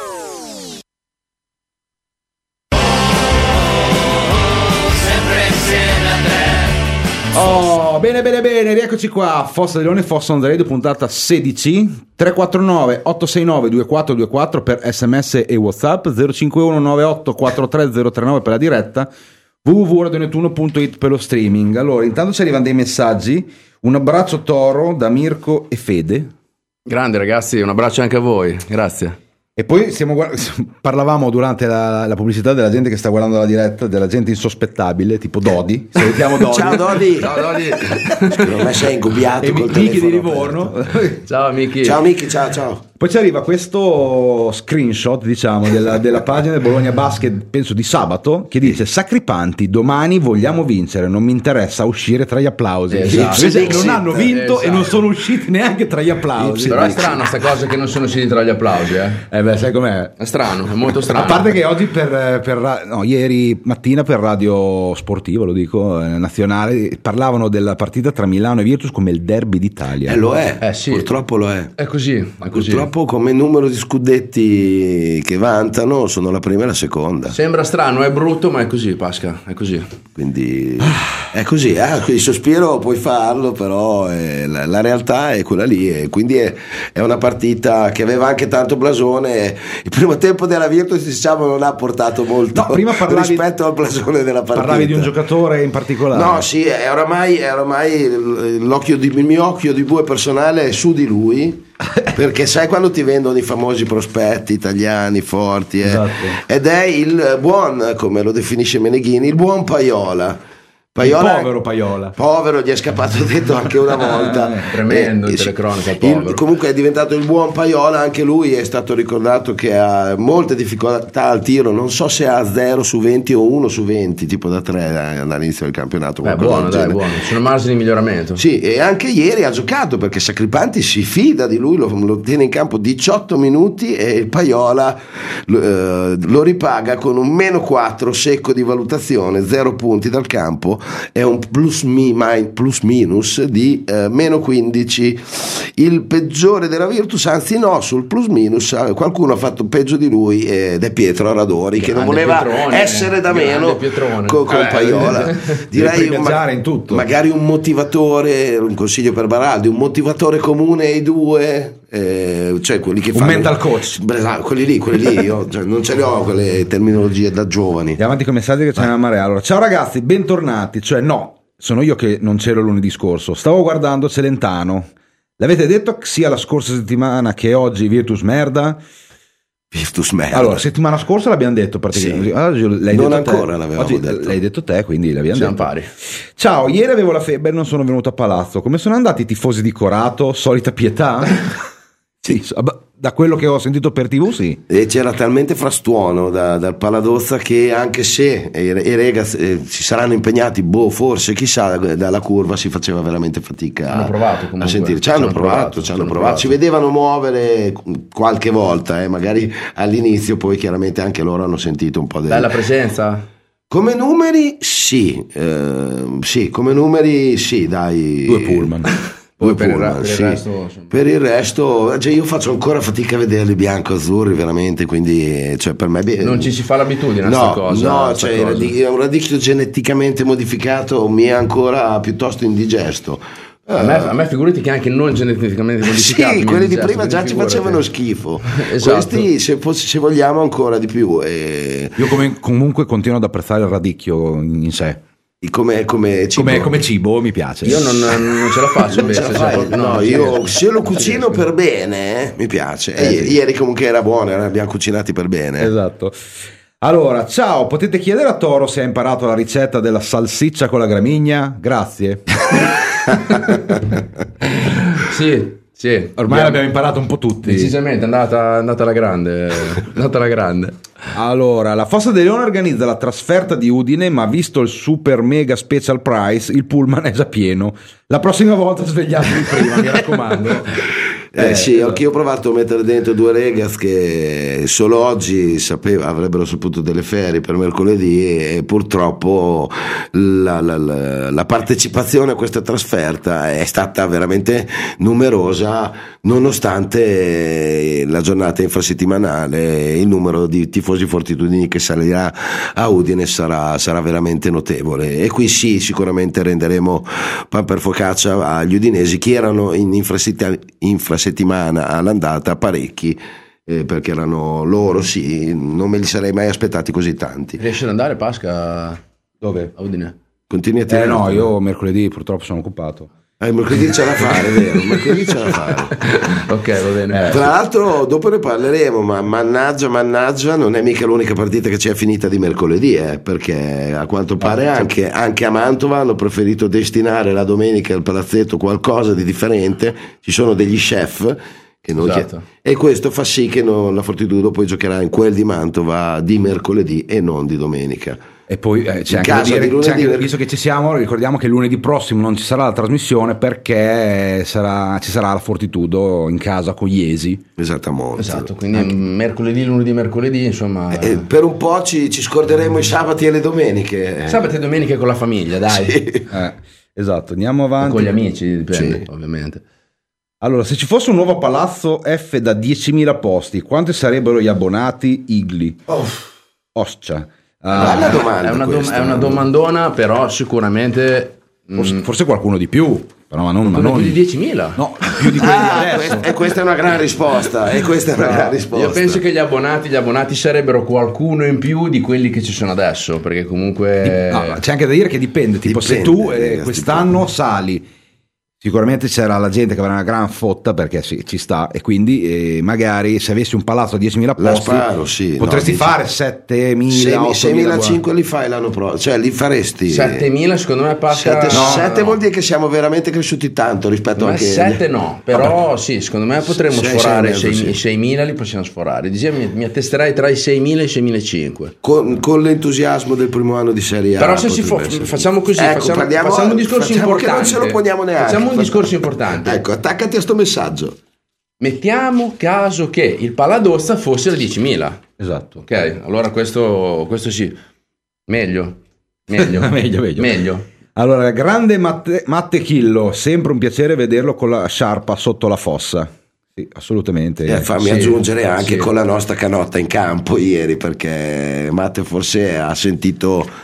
Oh, bene bene bene, rieccoci qua. Fossa di Leone, Fossa on the Radio, puntata sedici. Tre quattro nove otto sei nove due quattro due quattro per sms e whatsapp, zero cinque uno nove otto quattro tre zero tre nove per la diretta, w w w punto radio nettuno punto it per lo streaming. Allora, intanto ci arrivano dei messaggi. Un abbraccio Toro da Mirko e Fede. Grande ragazzi, un abbraccio anche a voi, grazie. E poi stiamo guard- parlavamo durante la, la pubblicità della gente che sta guardando la diretta, della gente insospettabile, tipo Dodi. Salutiamo Dodi. Ciao Dodi. Ciao Dodi. Non me sei ingubbiato e col Miki di telefono Livorno. Ciao Miki. Ciao Miki, ciao ciao. Poi ci arriva questo screenshot, diciamo, della, della pagina del Bologna Basket, penso di sabato, che dice: Sacripanti, domani vogliamo vincere, non mi interessa uscire tra gli applausi. Esatto. Esatto. Non hanno vinto, esatto, e non sono usciti neanche tra gli applausi. Però è strano sta cosa che non sono usciti tra gli applausi, eh. Eh beh, sai com'è? È strano, è molto strano. A parte che oggi per, per no, ieri mattina per Radio Sportivo, lo dico, eh, nazionale, parlavano della partita tra Milano e Virtus come il derby d'Italia. Eh, lo è, eh, sì. Purtroppo lo è. È così, è così. Purtroppo come numero di scudetti che vantano sono la prima e la seconda. Sembra strano, è brutto, ma è così, Pasca, è così. Quindi è così, eh? Il sospiro puoi farlo, però è, la, la realtà è quella lì, e quindi è, è una partita che aveva anche tanto blasone. Il primo tempo della Virtus, diciamo, non ha portato molto, no, prima parlavi, rispetto al blasone della partita. Parlavi di un giocatore in particolare? No, sì, è oramai, è oramai l'occhio di, il mio occhio di bue personale è su di lui. Perché sai quando ti vendono i famosi prospetti italiani forti, eh? Esatto. Ed è il buon, come lo definisce Meneghini, il buon Paiola, Paiola, il povero Paiola. Povero, gli è scappato detto anche una volta. Tremendo eh, in telecronaca, il il, comunque è diventato il buon Paiola, anche lui è stato ricordato che ha molte difficoltà al tiro, non so se ha zero su venti o uno su venti, tipo da tre all'inizio del campionato. Beh, buono, dai, buono, ci sono margini di miglioramento. Sì, e anche ieri ha giocato perché Sacripanti si fida di lui, lo, lo tiene in campo diciotto minuti e il Paiola lo, eh, lo ripaga con un meno quattro secco di valutazione, zero punti dal campo. È un plus, mi, plus minus di eh, meno quindici. Il peggiore della Virtus, anzi no, sul plus minus qualcuno ha fatto peggio di lui ed è Pietro Aradori, che non voleva Pietrone, essere da meno con, con Paiola. Direi ma, in tutto. magari un motivatore, un consiglio per Baraldi, un motivatore comune ai due, eh, cioè quelli che un fanno mental coach, beh, quelli lì, quelli lì io cioè, non ce le ho quelle terminologie da giovani. Andiamo avanti con i messaggi che c'è una marea. Allora, ciao ragazzi, bentornati. Cioè no, sono io che non c'ero lunedì scorso, stavo guardando Celentano. L'avete detto sia la scorsa settimana che oggi Virtus merda? Virtus merda. Allora, settimana scorsa l'abbiamo detto praticamente. Sì. Oggi l'hai non detto ancora te. l'avevamo Oggi detto. L'hai detto te, quindi l'abbiamo Siamo detto. pari. Ciao, ieri avevo la febbre e non sono venuto a Palazzo. Come sono andati i tifosi di Corato? Solita pietà? Sì, da quello che ho sentito per tivù sì. E c'era talmente frastuono da, dal Paladozza che anche se i, i Rega eh, si saranno impegnati, boh, forse chissà, dalla curva si faceva veramente fatica hanno provato, a sentire. Ci hanno provato, provato, ci hanno provato. provato. Ci vedevano muovere qualche volta, eh, magari all'inizio, poi chiaramente anche loro hanno sentito un po' del... Bella presenza. Come numeri sì, eh, sì, come numeri sì, dai. Due pullman. Poi per, Pullman, il, per sì. il resto per il resto cioè io faccio ancora fatica a vederli bianco-azzurri veramente, quindi cioè, per me non ci si fa l'abitudine a no, sta cosa, no, sta cioè, cosa. È un radicchio geneticamente modificato, mi è ancora piuttosto indigesto. A me, a me figurati che anche non geneticamente modificati, sì, quelli di indigesto, prima già ci figurati. facevano schifo. Esatto. Questi se, se vogliamo ancora di più e... Io come, comunque continuo ad apprezzare il radicchio in sé. Come, come, cibo. Come, come cibo mi piace. Io non, non ce la faccio invece. Ce la fai? Cioè, no, no, io se lo cucino per bene eh, mi piace. Eh, sì. Ieri comunque era buono, eh, abbiamo cucinati per bene. Esatto. Allora, ciao, potete chiedere a Toro se ha imparato la ricetta della salsiccia con la gramigna? Grazie. sì. Sì, ormai abbiamo, l'abbiamo imparato un po' tutti. Decisamente, è andata, è andata alla grande. È andata alla grande. Allora, la Fossa dei Leoni organizza la trasferta di Udine, ma visto il super mega special price, il pullman è già pieno. La prossima volta svegliatevi prima, mi raccomando. Eh, Eh, sì, esatto. anche io ho provato a mettere dentro due Regas che solo oggi sapeva, avrebbero saputo delle ferie per mercoledì e purtroppo la, la, la, la partecipazione a questa trasferta è stata veramente numerosa nonostante la giornata infrasettimanale. Il numero di tifosi fortitudini che salirà a Udine sarà, sarà veramente notevole e qui sì, sicuramente renderemo pan per focaccia agli udinesi che erano in infrasettimanale infrasettimanale settimana all'andata parecchi eh, perché erano loro sì, non me li sarei mai aspettati così tanti. Riesci ad andare Pasca? Dove? A Udine. Continui a Eh tirare? no, io mercoledì purtroppo sono occupato. Eh, mercoledì c'è da fare, vero? Mercoledì c'è da fare. Ok, va bene. Eh, tra l'altro dopo ne parleremo, ma mannaggia, mannaggia, non è mica l'unica partita che ci è finita di mercoledì, eh, perché a quanto pare anche, anche a Mantova hanno preferito destinare la domenica al palazzetto qualcosa di differente. Ci sono degli chef che non Esatto. e questo fa sì che non, la Fortitudo poi giocherà in quel di Mantova di mercoledì e non di domenica. E poi eh, c'è In anche da casa dire, di lunedì, c'è anche, perché- visto che ci siamo, ricordiamo che lunedì prossimo non ci sarà la trasmissione perché sarà, ci sarà la Fortitudo in casa con Iesi. Esattamente. Esatto, quindi mercoledì, lunedì, mercoledì, insomma. Eh, per un po' ci, ci scorderemo i sabati e le domeniche. Sabato e domenica con la famiglia, dai. Sì. Eh, esatto, andiamo O avanti. con gli amici, dipende, Sì. ovviamente. Allora, se ci fosse un nuovo palazzo F da diecimila posti, quanti sarebbero gli abbonati Igli? Oh, Oscia. bella Ah, domanda È una, dom- questa. è una domandona, però sicuramente forse, forse qualcuno di più, però ma non, ma non di diecimila. no, più di quelli Ah, di adesso. questa, e questa è una gran risposta. E questa è una gran risposta. Io penso che gli abbonati, gli abbonati sarebbero qualcuno in più di quelli che ci sono adesso, perché comunque No, c'è anche da dire che dipende, tipo Dipende, se tu eh, ragazzi, quest'anno sali Sicuramente c'era la gente che aveva una gran fotta, perché sì, ci sta, e quindi eh, magari se avessi un palazzo a diecimila posti sparo, sì, potresti no, fare settemila, seimilacinque li fai l'anno prossimo, cioè li faresti settemila secondo me passa. sette no, vuol dire che siamo veramente cresciuti tanto rispetto anche sette no, però vabbè, sì, secondo me potremmo sei, sforare i sì. seimila, li possiamo sforare. Dicevo, mi, mi attesterei tra i seimila e i seimilacinque con, con l'entusiasmo del primo anno di Serie A. Però se si fa, facciamo così, ecco, facciamo, parliamo, facciamo un discorso facciamo importante, che non ce lo poniamo neanche. Facciamo un discorso importante. Ecco, attaccati a sto messaggio. Mettiamo caso che il Paladozza fosse da diecimila. Esatto. Ok, allora questo, questo sì. Meglio. Meglio. meglio, meglio. Meglio. Allora, grande Matte, Matte Chillo, sempre un piacere vederlo con la sciarpa sotto la fossa. Sì, assolutamente. E fammi sì, aggiungere anche sì. con la nostra canotta in campo ieri, perché Matte forse ha sentito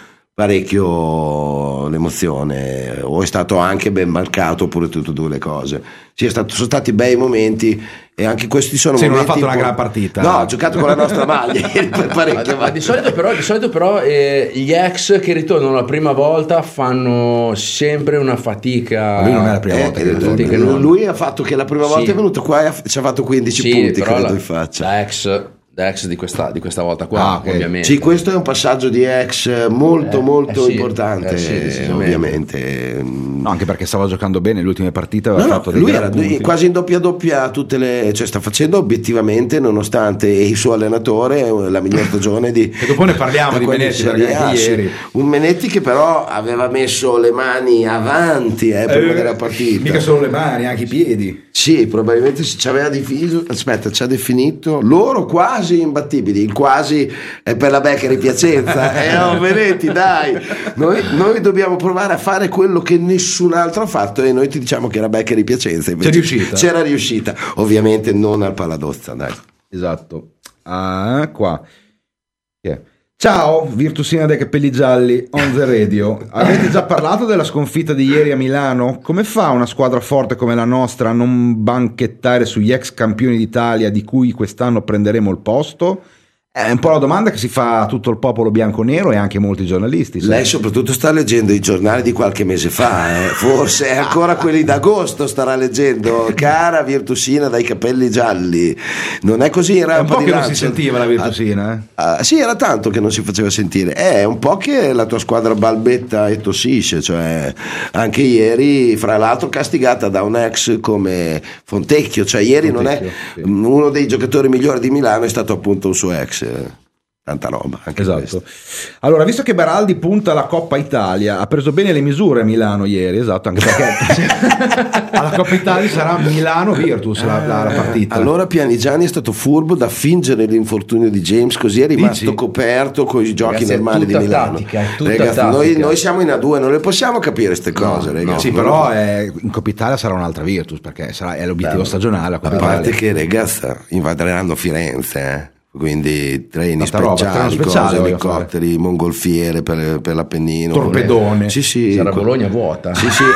parecchio l'emozione, o è stato anche ben marcato, oppure tutte e due le cose. Sì, è stato, sono stati bei momenti, e anche questi sono sì, momenti. Non ha fatto una gran partita. No, ha giocato con la nostra maglia per parecchio. Ma, ma di solito però, di solito però eh, gli ex che ritornano la prima volta fanno sempre una fatica. Ma lui non è la prima eh, volta che lui, che lui, lui ha fatto che la prima volta sì. è venuto qua e ci ha fatto quindici sì, punti, credo la, in faccia. La ex ex di questa, di questa volta qua, ah, okay. ovviamente. Sì, questo è un passaggio di ex molto eh, molto eh sì, importante, eh sì, ovviamente. No, anche perché stava giocando bene le ultime partite, aveva no, fatto no, dei lui era punti. quasi in doppia doppia tutte le, cioè sta facendo obiettivamente, nonostante il suo allenatore, la miglior stagione di e dopo ne parliamo di Menetti, perché anche ieri un Menetti che però aveva messo le mani avanti eh, prima eh, della partita, mica solo le mani, anche i piedi. Sì, probabilmente ci aveva diviso, aspetta, ci ha definito loro quasi imbattibili. Il quasi è per la Beccheri Piacenza. Eh, oh, Menetti, dai, noi, noi dobbiamo provare a fare quello che nessun altro ha fatto, e noi ti diciamo che era Beccheri Piacenza, c'è riuscita. C'era riuscita, ovviamente non al Paladozza, dai. Esatto. Ah, qua. Yeah. Ciao, Virtusina dei capelli gialli, on the radio. Avete già parlato della sconfitta di ieri a Milano? Come fa una squadra forte come la nostra a non banchettare sugli ex campioni d'Italia di cui quest'anno prenderemo il posto? È un po' la domanda che si fa a tutto il popolo bianco-nero e anche molti giornalisti. Sai? Lei soprattutto sta leggendo i giornali di qualche mese fa, eh? Forse è ancora quelli d'agosto starà leggendo. Cara Virtusina dai capelli gialli, non è così in rampa di lancio. È un po' che lancio. non si sentiva la Virtusina, eh? Ah, ah, sì, era tanto che non si faceva sentire. È un po' che la tua squadra balbetta e tossisce, cioè anche ieri, fra l'altro castigata da un ex come Fontecchio, cioè ieri Fontecchio, non è sì. Uno dei giocatori migliori di Milano è stato appunto un suo ex. Tanta roba anche esatto. Questo. Allora, visto che Beraldi punta alla Coppa Italia, ha preso bene le misure a Milano ieri, esatto, anche perché alla Coppa Italia sarà Milano Virtus la, la, la partita. Allora Pianigiani è stato furbo da fingere l'infortunio di James, così è rimasto Dici? coperto con i giochi ragazzi, normali di Milano. Tattica, ragazzi, noi, noi siamo in A due, non le possiamo capire queste cose, no, ragazzi. No, sì, però è, in Coppa Italia sarà un'altra Virtus, perché sarà, è l'obiettivo Beh, stagionale. A parte Italia. Che ragazzi invaderanno Firenze, eh. Quindi treni Tanta speciali, roba, speciale, cose, elicotteri, mongolfiere per, per l'Appennino, torpedone. Sì, sì. Sarà Bologna vuota. Sì, sì.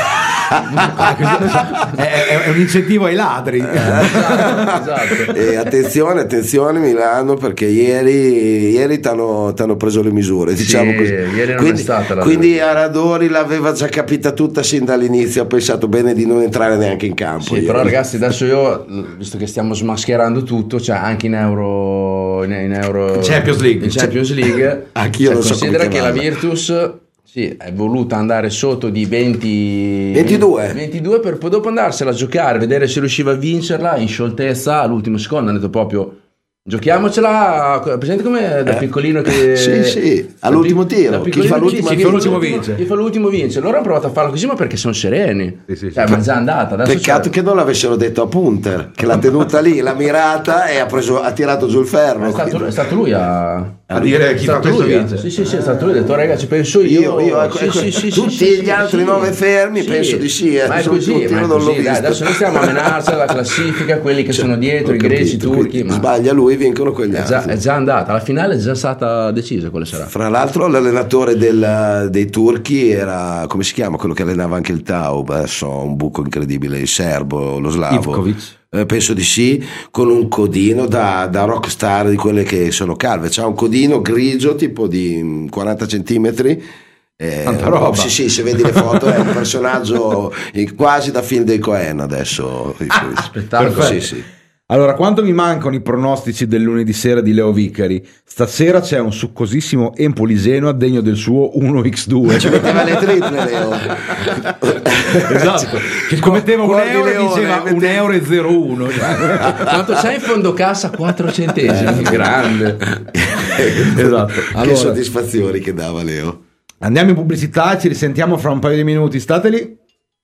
è, è un incentivo ai ladri. Esatto, esatto. E attenzione, attenzione Milano, perché ieri ieri t'hanno, t'hanno preso le misure, diciamo sì, così. Ieri non quindi, è stata la quindi Aradori l'aveva già capita tutta sin dall'inizio, ha pensato bene di non entrare neanche in campo. Sì, però ragazzi, adesso io, visto che stiamo smascherando tutto, cioè anche in Euro In, in Euro Champions League, in Champions League anch'io cioè, lo so, considera che la Virtus sì, è voluta andare sotto di venti ventidue ventidue per poi dopo andarsela a giocare, vedere se riusciva a vincerla in scioltezza all'ultimo secondo. Hanno detto proprio giochiamocela, presente come da piccolino che sì sì all'ultimo tiro, chi fa l'ultimo, sì, chi fa l'ultimo vince chi fa l'ultimo vince. Loro hanno provato a farlo così, ma perché sono sereni, sì, sì, cioè, sì. ma è già andata. Adesso peccato c'è... che non l'avessero detto a Punter, che l'ha tenuta lì, l'ha mirata e ha preso, ha tirato giù il ferro. È stato, è stato lui a a dire chi fa questo vince. Sì, sì, sì, è stato lui, ha detto ragazzi, penso io. Io, io ecco, sì, ecco, sì, sì, tutti sì, gli altri sì, nove fermi, sì, penso di sì. Eh. Ma è così, tutti, ma è non l'ho così dai, visto. adesso noi stiamo a menarci la classifica, quelli che cioè, sono dietro, i greci, i turchi. Ma sbaglia lui, vincono quegli è altri. già, è già andata, alla finale è già stata decisa quale sarà. Fra l'altro l'allenatore del, dei turchi era, come si chiama, quello che allenava anche il Tau, adesso un buco incredibile, il serbo, lo slavo. Ivkovic. Eh, penso di sì, con un codino da, da rockstar di quelle che sono calve. C'ha un codino grigio tipo di quaranta centimetri Eh, Tanta roba. Sì, sì, se vedi le foto è un personaggio quasi da film dei Coen adesso. Ah, spettacolo. Sì, sì. Allora, quanto mi mancano i pronostici del lunedì sera di Leo Vicari? Stasera c'è un succosissimo Empoli-Genoa degno del suo uno a due. Ci metteva le triple, Leo. Esatto, che scommetteva un Cuor di euro e leone, diceva mette- un euro e zero uno. Quanto c'è in fondo cassa? quattro centesimi. Grande. Esatto. Che Allora, soddisfazioni che dava Leo. andiamo in pubblicità, ci risentiamo fra un paio di minuti, state lì.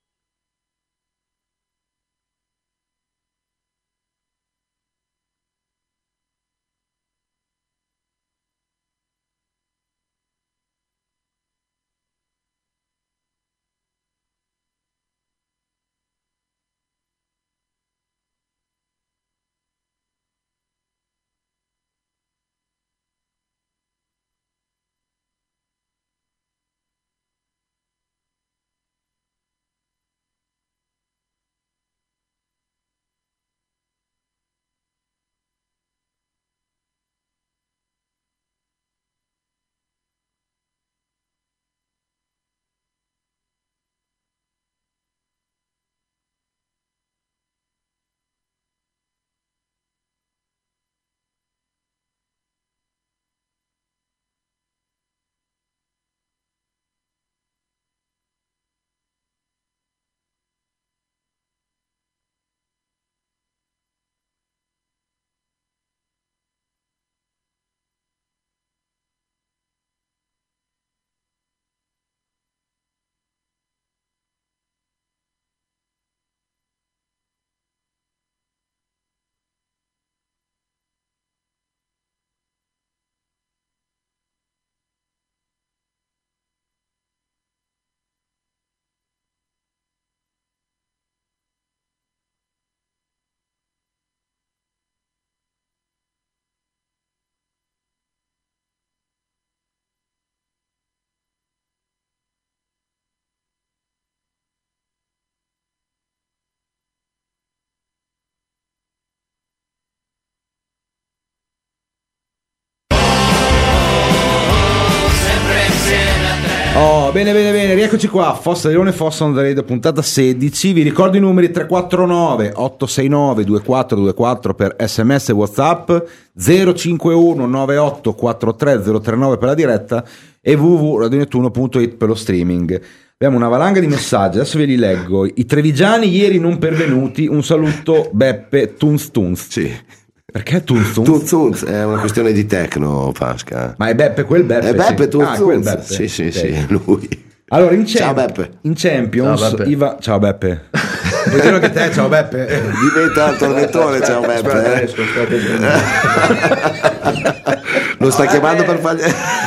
Oh, bene, bene, bene, rieccoci qua. Fossa Leone, Fossa on the Radio, puntata sedici. Vi ricordo i numeri: tre quattro nove otto sei nove due quattro due quattro per sms e WhatsApp, zero cinque uno nove otto quattro tre zero tre nove per la diretta e w w w punto radio nettuno punto it per lo streaming. Abbiamo una valanga di messaggi, adesso ve li leggo. I trevigiani ieri non pervenuti, un saluto Beppe Tunz Tunz. Sì. Perché Tunz Tunz? Tunz Tunz è una questione di tecno, Pasca. Ma è Beppe quel Beppe? È Beppe sì. Tunz Ah, quel Tunz. Beppe. Sì, sì, Ok. sì, lui. Allora, in, Ciao, champ- Beppe. in Champions, Ciao, Beppe. Iva- ciao Beppe. Vuoi dire che te, ciao Beppe. Diventa il tormentone, ciao Beppe. Aspetta, eh. esco, aspetta. Lo sta chiamando per fargli...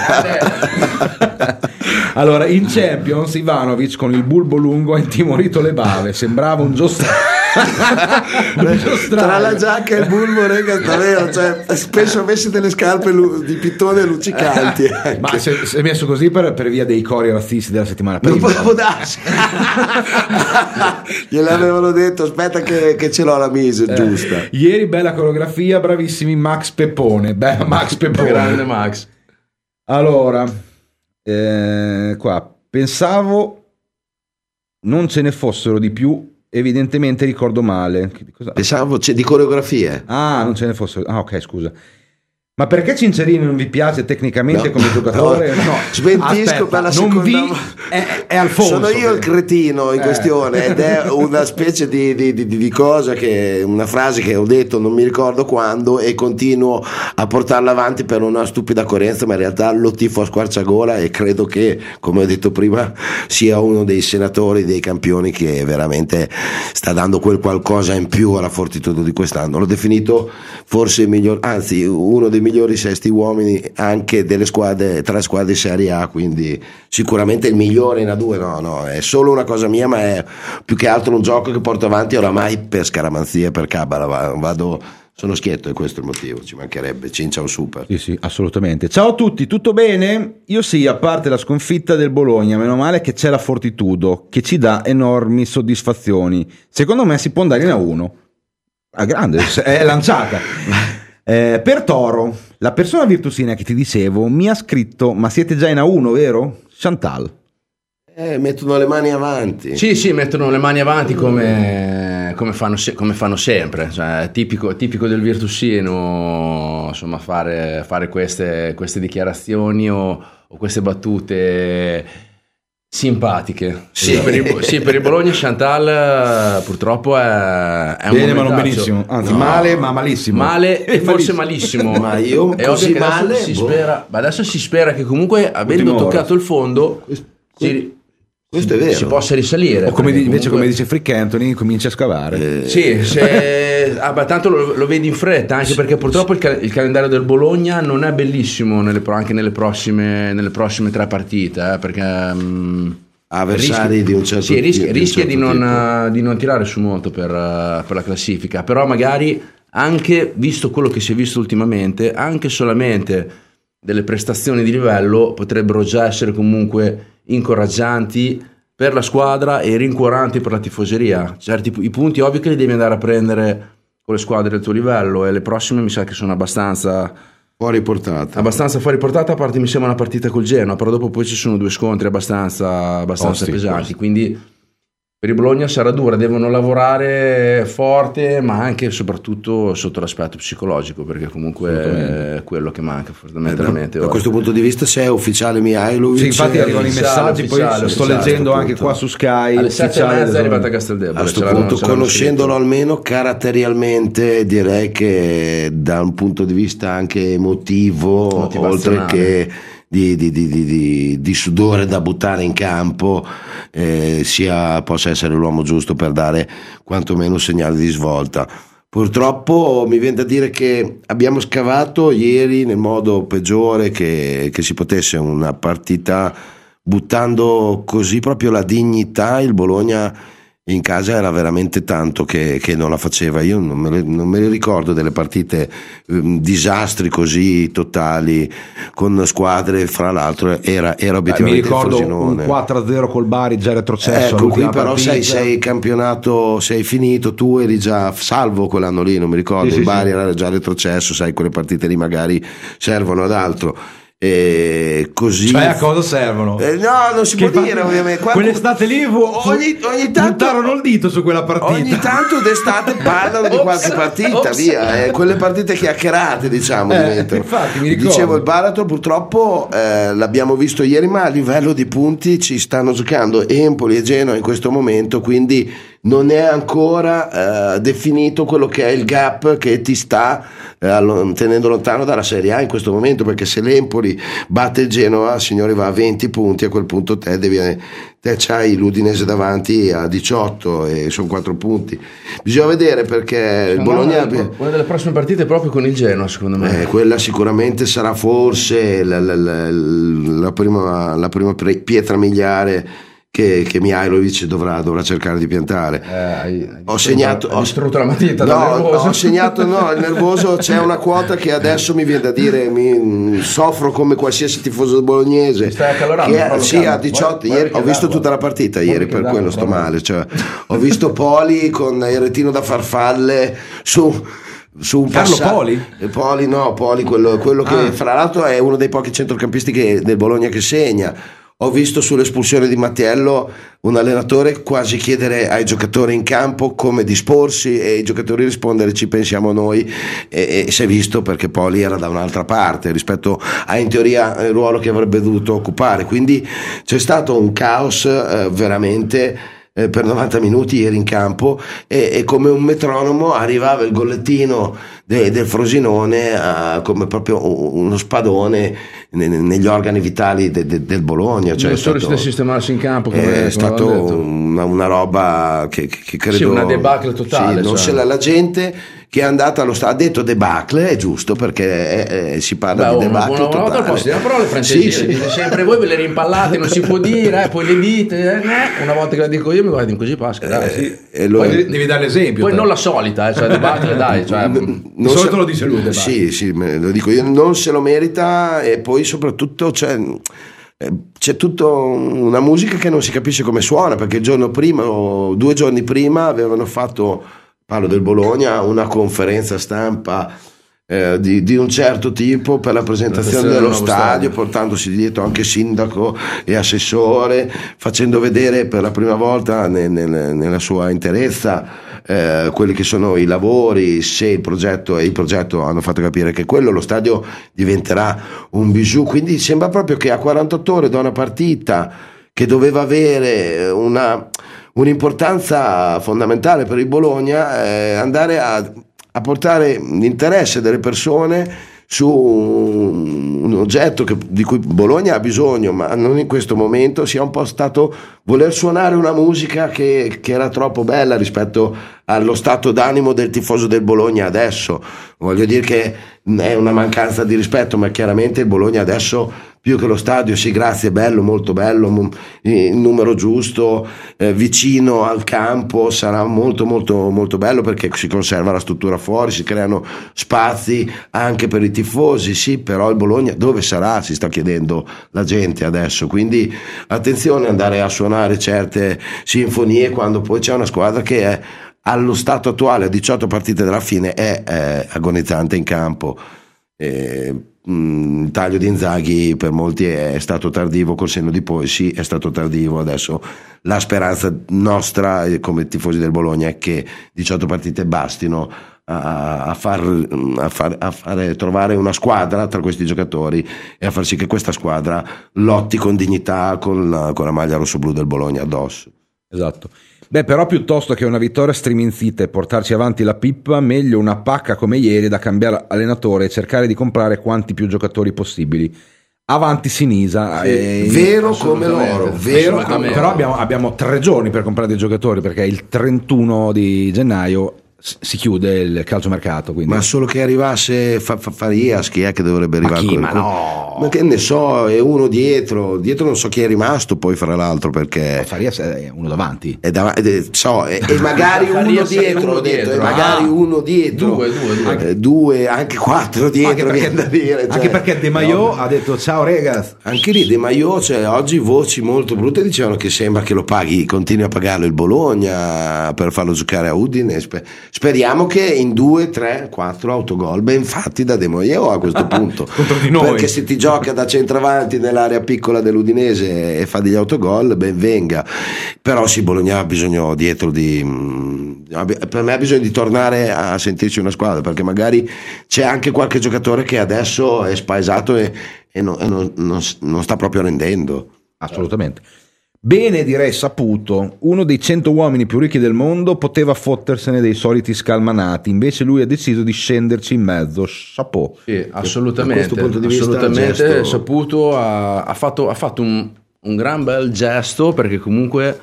Allora, in Champions Ivanovic con il bulbo lungo ha intimorito le bave, sembrava un giostraio. un giostraio. Tra la giacca e il bulbo, rega, davvero, cioè, penso avesse delle scarpe lu- di pitone luccicanti. anche. Ma si è, si è messo così per, per via dei cori razzisti della settimana Non prima. può darsi. Gliel'avevano detto, aspetta che, che ce l'ho la mise giusta. Ieri bella coreografia, bravissimi Max Peppone. Beh, Max Peppone. Grande Max. Allora, eh, qua pensavo non ce ne fossero di più, evidentemente ricordo male. Che- Cosa? Pensavo c'è di coreografie. Ah, non ce ne fossero. Ah, ok, scusa. Ma perché Cincerini non vi piace tecnicamente No, come giocatore? no, smentisco Aspetta, per la non seconda vi volta. è, è Alfonso. Sono io il cretino in Eh. questione ed è una specie di, di, di, di cosa che una frase che ho detto non mi ricordo quando e continuo a portarla avanti per una stupida coerenza, ma in realtà lo tifo a squarciagola e credo che, come ho detto prima, sia uno dei senatori, dei campioni che veramente sta dando quel qualcosa in più alla Fortitudo di quest'anno. L'ho definito forse il miglior, anzi uno dei migliori sesti uomini anche delle squadre, tre squadre di Serie A, quindi sicuramente il migliore in A due. No, no, è solo una cosa mia, ma è più che altro un gioco che porto avanti oramai per scaramanzia, per cabala, va- vado, sono schietto e questo è il motivo, ci mancherebbe, cincia o super. Sì, sì, assolutamente. Ciao a tutti, tutto bene? Io sì, a parte la sconfitta del Bologna, meno male che c'è la Fortitudo, che ci dà enormi soddisfazioni. Secondo me si può andare in A uno. Ah, grande, è lanciata. Eh, per Toro, la persona virtusina che ti dicevo mi ha scritto: ma siete già in A uno, vero? Chantal. Eh, mettono le mani avanti. Sì, sì, mettono le mani avanti come, come, fanno, se, come fanno sempre. Cioè, tipico, tipico del virtusino, insomma, fare, fare queste, queste dichiarazioni o, o queste battute simpatiche. Sì. Sì, per il, sì, per il Bologna Chantal purtroppo è, è un bene ma non momentaccio. benissimo, anzi No. male ma malissimo. Male e forse malissimo. Ma io è così ovvio che adesso male, si boh. spera, ma adesso si spera che comunque avendo Ultima ora. toccato il fondo si, Questo è vero. si possa risalire. O come perché di- invece comunque- come dice Frick Anthony, comincia a scavare. Eh, Sì, se, ah, beh, tanto lo, lo vedi in fretta, anche perché purtroppo il, cal- il calendario del Bologna non è bellissimo nelle pro- anche nelle prossime, nelle prossime tre partite, eh, perché mm, Avversari rischia- di un certo sì, rischia, tipo- di un rischia certo di, non, tipo. eh, di non tirare su molto per, eh, per la classifica, però magari anche visto quello che si è visto ultimamente, anche solamente delle prestazioni di livello potrebbero già essere comunque incoraggianti per la squadra e rincuoranti per la tifoseria. Certi i punti ovvio che li devi andare a prendere con le squadre del tuo livello, e le prossime mi sa che sono abbastanza Fuori portata. abbastanza fuori portata, a parte mi sembra una partita col Genoa, però dopo poi ci sono due scontri abbastanza, abbastanza Osti, pesanti, osti. quindi per il Bologna sarà dura, devono lavorare forte, ma anche e soprattutto sotto l'aspetto psicologico, perché comunque è quello che manca fondamentalmente. Da ora. questo punto di vista, se è ufficiale Mihajlovic, Sì, infatti eh, arrivano i ufficiale, messaggi, ufficiale, poi sto ufficiale, leggendo a anche questo qua punto. su Sky. Alle sette e ufficiale mezza è del- arrivata a Casteldebbole. a questo ce l'hanno- punto, ce l'hanno conoscendolo scritto. almeno caratterialmente, direi che da un punto di vista anche emotivo, oltre Motivazionale. che di, di- di- di- di- di sudore da buttare in campo, eh, sia possa essere l'uomo giusto per dare quantomeno un segnale di svolta. Purtroppo mi viene da dire che abbiamo scavato ieri nel modo peggiore che, che si potesse una partita, buttando così proprio la dignità. Il Bologna in casa era veramente tanto che, che non la faceva. Io non me le, non me le ricordo delle partite, ehm, disastri così totali con squadre, fra l'altro era, era Eh, mi obiettivamente il ricordo un Frosinone. quattro a zero col Bari già retrocesso Ecco, qui all'ultima però partita. sei, sei campionato, sei finito, tu eri già salvo quell'anno lì, non mi ricordo, Sì, il sì, Bari sì. era già retrocesso, sai, quelle partite lì magari servono ad altro. E così, Cioè, a cosa servono? Eh, no, non si Che può fa- dire ovviamente. Quando- Quell'estate lì fu- fu- ogni, ogni tanto puntarono il dito su quella partita. Ogni tanto d'estate parlano di Ops, qualche partita, ops. via, eh, quelle partite chiacchierate, diciamo, Eh, diventano. infatti, mi ricordo. Dicevo, il Baratro purtroppo eh, l'abbiamo visto ieri, ma a livello di punti ci stanno giocando Empoli e Genoa in questo momento, quindi non è ancora eh, definito quello che è il gap che ti sta eh, allo- tenendo lontano dalla Serie A in questo momento, perché se l'Empoli batte il Genoa, signori, va a venti punti, a quel punto te devi te c'hai l'Udinese davanti a diciotto e sono quattro punti. Bisogna vedere, perché il Bologna Una, una delle prossime partite è proprio con il Genoa, secondo me. eh, quella sicuramente sarà forse la, la- la- la prima, la prima pre- pietra miliare che, che Mihajlovic dovrà, dovrà cercare di piantare. Eh, hai- hai Ho distrutto- segnato, hai distrutto la matita no, dal nervoso. ho segnato, no, il nervoso. C'è una quota che adesso mi viene da dire, mi soffro come qualsiasi tifoso bolognese. Ti stai accalorando, Che- Paolo sì, Calvo. a diciotto, Guarda- ieri, guarda ho che visto d'acqua. tutta la partita Guarda ieri, che per d'acqua, quello sto proprio. male. Cioè, ho visto Poli con il retino da farfalle su. Su un Carlo passa- Poli? Eh, Poli no, Poli quello, quello che Ah. fra l'altro è uno dei pochi centrocampisti che- del Bologna che segna. Ho visto sull'espulsione di Mattiello un allenatore quasi chiedere ai giocatori in campo come disporsi e i giocatori rispondere ci pensiamo noi, e, e si è visto perché Poli era da un'altra parte rispetto a in teoria il ruolo che avrebbe dovuto occupare, quindi c'è stato un caos eh, veramente eh, per novanta minuti ieri in campo, e, e come un metronomo arrivava il gollettino de- del Frosinone a- come proprio uno spadone ne- ne- negli organi vitali de- de- del Bologna. Cioè, non è sono riuscito a stato, sistemarsi in campo, come, è come stato avevo detto. una, una roba che, che- che credo Sì, una debacle totale, sì, non cioè. se la, la gente che è andata allo stadio ha detto debacle, è giusto, perché è- è- si parla Beh, di una, debacle una, una volta al totale. posto, le parole francesi, Sì, sì. dite sempre voi ve le rimpallate, non si può dire, eh, poi le dite, eh, eh. Una volta che la dico io mi guardi così pasca, dai, sì. Eh, e lo- Poi devi, devi dare l'esempio. Poi te. non la solita, eh, cioè debacle, dai, cioè, non di solito se- lo dice lui, Debacle. sì, sì, me lo dico io, non se lo merita, e poi soprattutto c'è, eh, c'è tutta una musica che non si capisce come suona, perché il giorno prima o due giorni prima avevano fatto, parlo del Bologna, una conferenza stampa Eh, di, di un certo tipo per la presentazione dello stadio, stadio, portandosi dietro anche sindaco e assessore, facendo vedere per la prima volta nel, nel, nella sua interezza eh, quelli che sono i lavori, se il progetto e il progetto hanno fatto capire che quello, lo stadio diventerà un bijou, quindi sembra proprio che a quarantotto ore da una partita che doveva avere una, un'importanza fondamentale per il Bologna, eh, andare a a portare l'interesse delle persone su un oggetto che, di cui Bologna ha bisogno, ma non in questo momento, sia un po' stato voler suonare una musica che, che era troppo bella rispetto allo stato d'animo del tifoso del Bologna adesso. Voglio dire che è una mancanza di rispetto, ma chiaramente il Bologna adesso, più che lo stadio, sì, grazie, bello, molto bello, il numero giusto, eh, vicino al campo, sarà molto molto molto bello perché si conserva la struttura fuori, si creano spazi anche per i tifosi, sì, però il Bologna dove sarà? Si sta chiedendo la gente adesso, quindi attenzione ad andare a suonare certe sinfonie quando poi c'è una squadra che è allo stato attuale, a diciotto partite dalla fine, è, è agonizzante in campo. Eh, il taglio di Inzaghi per molti è stato tardivo, col senno di poi sì, è stato tardivo. Adesso la speranza nostra come tifosi del Bologna è che diciotto partite bastino a, a, far, a, far, a fare trovare una squadra tra questi giocatori e a far sì che questa squadra lotti con dignità con la, con la maglia rossoblu del Bologna addosso. Esatto. Beh, però piuttosto che una vittoria striminzita e portarci avanti la pippa, meglio una pacca come ieri da cambiare allenatore e cercare di comprare quanti più giocatori possibili. Avanti Sinisa, sì, eh, vero come loro, vero come però abbiamo, abbiamo tre giorni per comprare dei giocatori perché il trentuno di gennaio si chiude il calciomercato, quindi. Ma solo che arrivasse fa, fa, Farias, chi è che dovrebbe arrivare? Ma chi? Ma no! Ma che ne so, è uno dietro, dietro non so chi è rimasto poi fra l'altro perché. Farias è uno davanti. È davanti, so, e, e magari uno dietro, ho detto, e magari ah, uno dietro. Due, due, due. Anche, due, anche quattro dietro, anche perché, da dire, cioè, anche perché De Maio no, ha detto ciao regas. Anche lì De Maio, cioè, oggi voci molto brutte dicevano che sembra che lo paghi, continui a pagarlo il Bologna per farlo giocare a Udine. Speriamo che in due, tre, quattro autogol ben fatti da De Maio a questo punto. Contro di noi. Perché se ti gioca da centravanti nell'area piccola dell'Udinese e fa degli autogol, ben venga. Però sì, Bologna ha bisogno dietro di. Per me ha bisogno di tornare a sentirci una squadra, perché magari c'è anche qualche giocatore che adesso è spaesato e, e, non, e non, non, non sta proprio rendendo. Assolutamente. Bene, direi saputo, uno dei cento uomini più ricchi del mondo poteva fottersene dei soliti scalmanati, invece lui ha deciso di scenderci in mezzo. Chapeau. Sì, assolutamente, assolutamente saputo, ha, ha fatto, ha fatto un, un gran bel gesto, perché comunque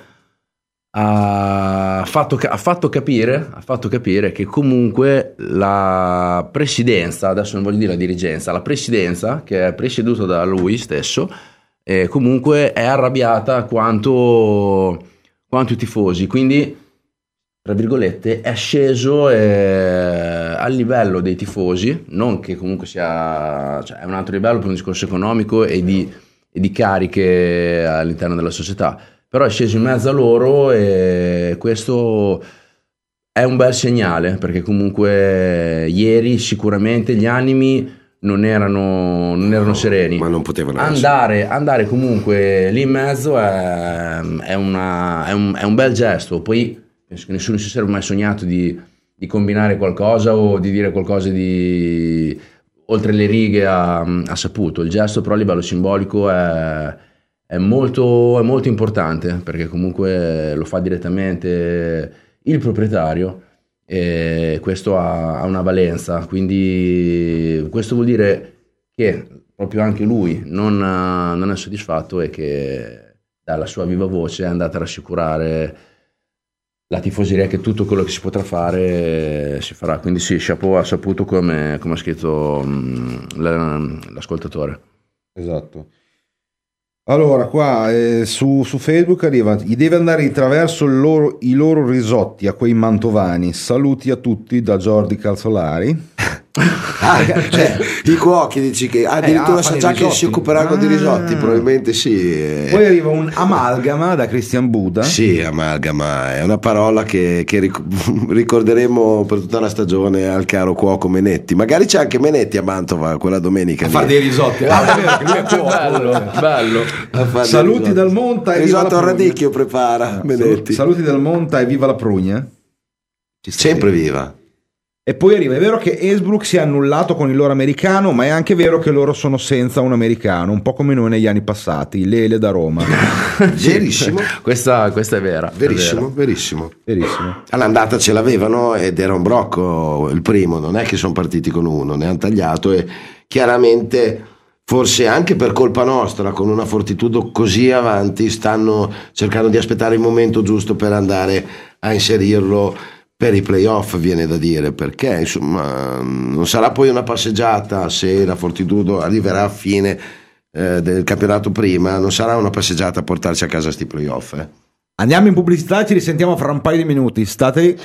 ha fatto, ha fatto capire, ha fatto capire che comunque la presidenza, adesso non voglio dire la dirigenza, la presidenza che è presieduta da lui stesso, e comunque è arrabbiata quanto, quanto i tifosi, quindi tra virgolette è sceso eh, al livello dei tifosi, non che comunque sia, cioè è un altro livello per un discorso economico e di, e di cariche all'interno della società, però è sceso in mezzo a loro e questo è un bel segnale, perché comunque ieri sicuramente gli animi non erano, non erano no, sereni, ma non potevano andare, andare comunque lì in mezzo è, è, una, è, un, è un bel gesto. Poi penso che nessuno si sarebbe mai sognato di, di combinare qualcosa o di dire qualcosa di oltre le righe a, a Saputo. Il gesto però a livello simbolico è, è, molto, è molto importante, perché comunque lo fa direttamente il proprietario e questo ha, ha una valenza, quindi questo vuol dire che proprio anche lui non, non è soddisfatto e che dalla sua viva voce è andata a rassicurare la tifoseria che tutto quello che si potrà fare si farà, quindi sì, chapeau, ha saputo, come, come ha scritto um, l'ascoltatore. Esatto. Allora, qua eh, su, su Facebook arriva: gli deve andare di traverso il loro, i loro risotti a quei mantovani. Saluti a tutti da Jordi Calzolari. Ah, cioè, i cuochi dici che addirittura eh, sa ah, già che si occuperanno ah. di risotti, probabilmente sì. Poi arriva un amalgama da Christian Buda. Sì, amalgama è una parola che, che ricorderemo per tutta la stagione al caro cuoco Menetti. Magari c'è anche Menetti a Mantova quella domenica a fare dei risotti. Ah, vero, che lui è cuoco. bello, bello. Saluti dal Monta e risotto al radicchio prepara ah, Menetti. Saluti dal Monta e viva la Prugna. Sempre viva. E poi arriva, è vero che Esbrook si è annullato con il loro americano, ma è anche vero che loro sono senza un americano, un po' come noi negli anni passati, Lele da Roma. Verissimo. questa, questa è vera. Verissimo, è vera. verissimo. Verissimo. All'andata ce l'avevano ed era un brocco il primo, non è che sono partiti con uno, ne hanno tagliato e chiaramente... Forse anche per colpa nostra, con una Fortitudo così avanti, stanno cercando di aspettare il momento giusto per andare a inserirlo per i playoff, viene da dire, perché insomma non sarà poi una passeggiata se la Fortitudo arriverà a fine eh, del campionato prima, non sarà una passeggiata a portarci a casa sti playoff. Eh. Andiamo in pubblicità, ci risentiamo fra un paio di minuti, state...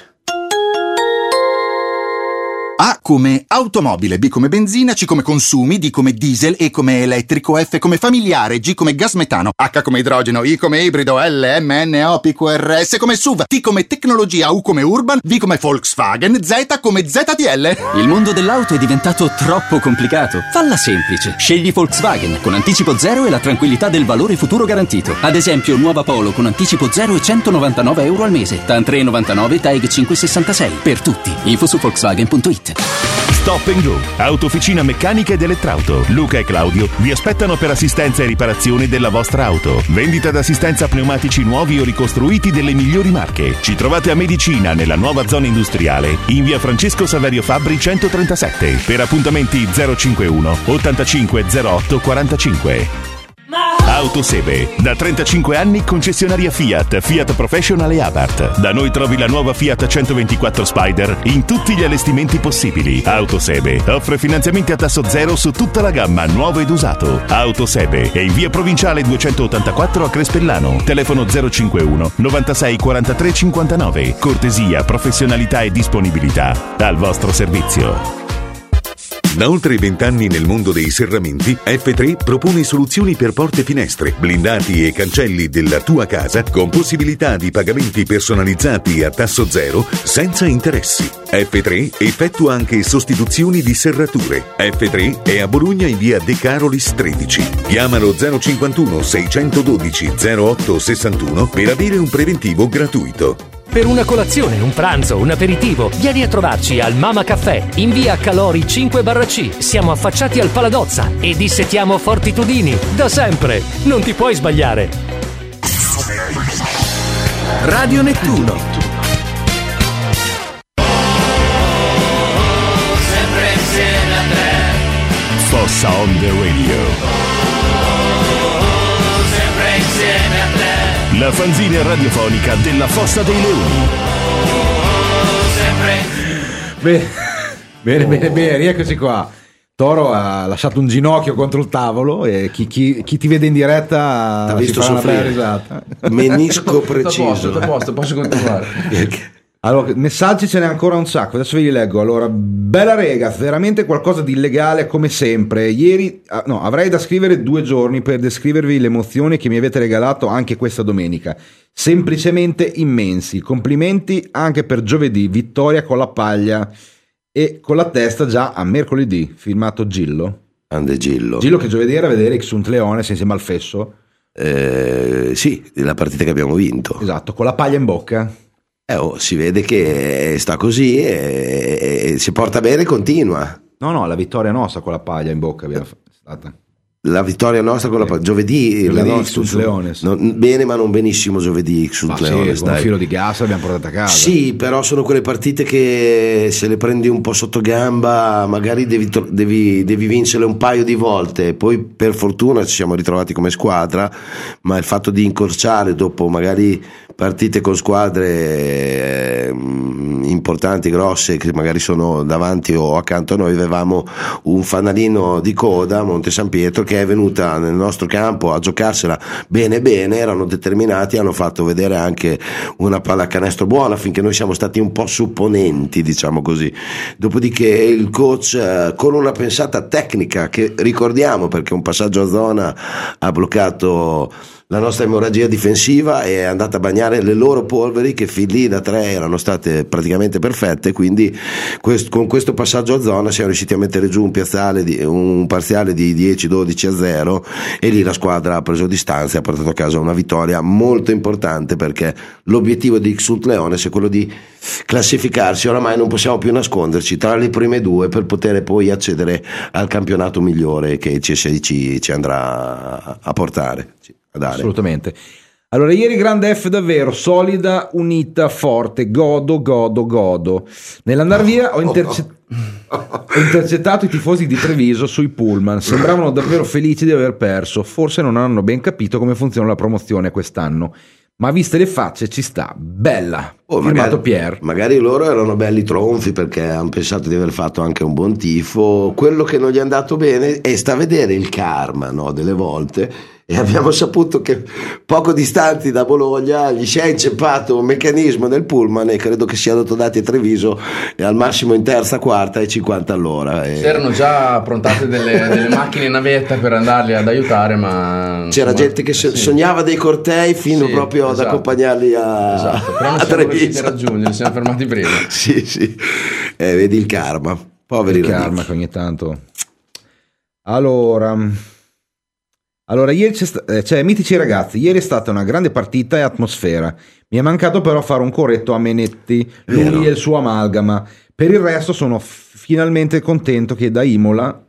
A come automobile, B come benzina, C come consumi, D come diesel, E come elettrico, F come familiare, G come gas metano, H come idrogeno, I come ibrido, L, M, N, O, P, Q, R, S come S U V, T come tecnologia, U come urban, V come Volkswagen, Z come Z T L. Il mondo dell'auto è diventato troppo complicato. Falla semplice. Scegli Volkswagen con anticipo zero e la tranquillità del valore futuro garantito. Ad esempio, nuova Polo con anticipo zero e centonovantanove euro al mese. T A N tre virgola novantanove, T A E G cinque virgola sessantasei. Per tutti. Info su Volkswagen punto it. Stop and Go, autofficina meccanica ed elettrauto. Luca e Claudio vi aspettano per assistenza e riparazioni della vostra auto. Vendita d'assistenza a pneumatici nuovi o ricostruiti delle migliori marche. Ci trovate a Medicina, nella nuova zona industriale, in via Francesco Saverio Fabbri centotrentasette. Per appuntamenti zero cinquantuno ottantacinque zero otto quarantacinque. Autosebe, da trentacinque anni concessionaria Fiat, Fiat Professional e Abarth. Da noi trovi la nuova Fiat centoventiquattro Spider in tutti gli allestimenti possibili. Autosebe offre finanziamenti a tasso zero su tutta la gamma, nuovo ed usato. Autosebe è in via Provinciale duecentottantaquattro a Crespellano. Telefono zero cinquantuno novantasei quarantatré cinquantanove. Cortesia, professionalità e disponibilità al vostro servizio. Da oltre vent'anni nel mondo dei serramenti, F tre propone soluzioni per porte e finestre, blindati e cancelli della tua casa con possibilità di pagamenti personalizzati a tasso zero senza interessi. F tre effettua anche sostituzioni di serrature. F tre è a Bologna in via De Carolis tredici. Chiamalo zero cinquantuno seicentododici zero otto sessantuno per avere un preventivo gratuito. Per una colazione, un pranzo, un aperitivo, vieni a trovarci al Mama Caffè, in via Calori cinque C. Siamo affacciati al Paladozza e dissetiamo Fortitudini. Da sempre, non ti puoi sbagliare. Radio Nettuno. Sempre insieme a te. Fossa on the radio. La fanzina radiofonica della Fossa dei Leoni. Bene, bene, bene, bene, rieccoci qua. Toro ha lasciato un ginocchio contro il tavolo e chi, chi, chi ti vede in diretta t'ha visto si fa soffrire. una bella risata. Menisco preciso. Tutto a posto, posso continuare. Allora, messaggi ce n'è ancora un sacco, adesso ve li leggo. Allora, bella rega, veramente qualcosa di illegale come sempre. Ieri, no, avrei da scrivere due giorni per descrivervi le emozioni che mi avete regalato anche questa domenica. Semplicemente immensi. Complimenti anche per giovedì, vittoria con la paglia e con la testa già a mercoledì. Firmato Gillo. Ande Gillo. Gillo che giovedì era a vedere Xunt Leones insieme al Fesso. Eh, sì, la partita che abbiamo vinto. Esatto, con la paglia in bocca. Eh, oh, si vede che sta così e, e si porta bene e continua. No, no, la vittoria nostra con la paglia in bocca è stata. La vittoria nostra con la paglia. Giovedì, giovedì la nostra, Xunt Leones. Non, bene, ma non benissimo giovedì Xunt Leones. Sì, con un filo di gas l'abbiamo portata a casa. Sì, però sono quelle partite che se le prendi un po' sotto gamba magari devi, devi, devi vincerle un paio di volte. Poi per fortuna ci siamo ritrovati come squadra, ma il fatto di incorciare dopo magari partite con squadre eh, importanti, grosse, che magari sono davanti o accanto a noi, avevamo un fanalino di coda, Monte San Pietro, che è venuta nel nostro campo a giocarsela bene bene, erano determinati, hanno fatto vedere anche una pallacanestro buona finché noi siamo stati un po' supponenti, diciamo così. Dopodiché il coach eh, con una pensata tecnica che ricordiamo, perché un passaggio a zona ha bloccato la nostra emorragia difensiva e è andata a bagnare le loro polveri che fin lì da tre erano state praticamente perfette, quindi quest- con questo passaggio a zona siamo riusciti a mettere giù un piazzale di, un parziale di dieci dodici a zero e lì la squadra ha preso distanza e ha portato a casa una vittoria molto importante, perché l'obiettivo di Xult Leones è quello di classificarsi, oramai non possiamo più nasconderci tra le prime due per poter poi accedere al campionato migliore che il C S I ci, ci andrà a portare. Dare. Assolutamente. Allora, ieri grande F davvero, solida, unita, forte, godo, godo, godo. Nell'andar via ho, intercett- ho intercettato i tifosi di Treviso sui pullman, sembravano davvero felici di aver perso, forse non hanno ben capito come funziona la promozione quest'anno, ma viste le facce ci sta, bella. Oh, firmato magari, Pier. Magari loro erano belli tronfi perché hanno pensato di aver fatto anche un buon tifo. Quello che non gli è andato bene è sta a vedere il karma, no, delle volte, e abbiamo saputo che poco distanti da Bologna gli si è inceppato un meccanismo nel pullman e credo che siano dati a Treviso e al massimo in terza, quarta e cinquanta all'ora. E... c'erano già approntate delle, delle macchine in navetta per andarli ad aiutare, ma c'era insomma, gente che sì. sognava dei cortei fino sì, proprio esatto. ad accompagnarli a, esatto. Però non a siamo riusciti Treviso a raggiungere, siamo fermati prima. sì sì eh, vedi il karma, poveri il karma che ogni tanto. Allora Allora, ieri c'è, sta- eh, cioè, mitici ragazzi, ieri è stata una grande partita e atmosfera. Mi è mancato però fare un corretto a Menetti, lui Vero. e il suo amalgama. Per il resto sono f- finalmente contento che da Imola,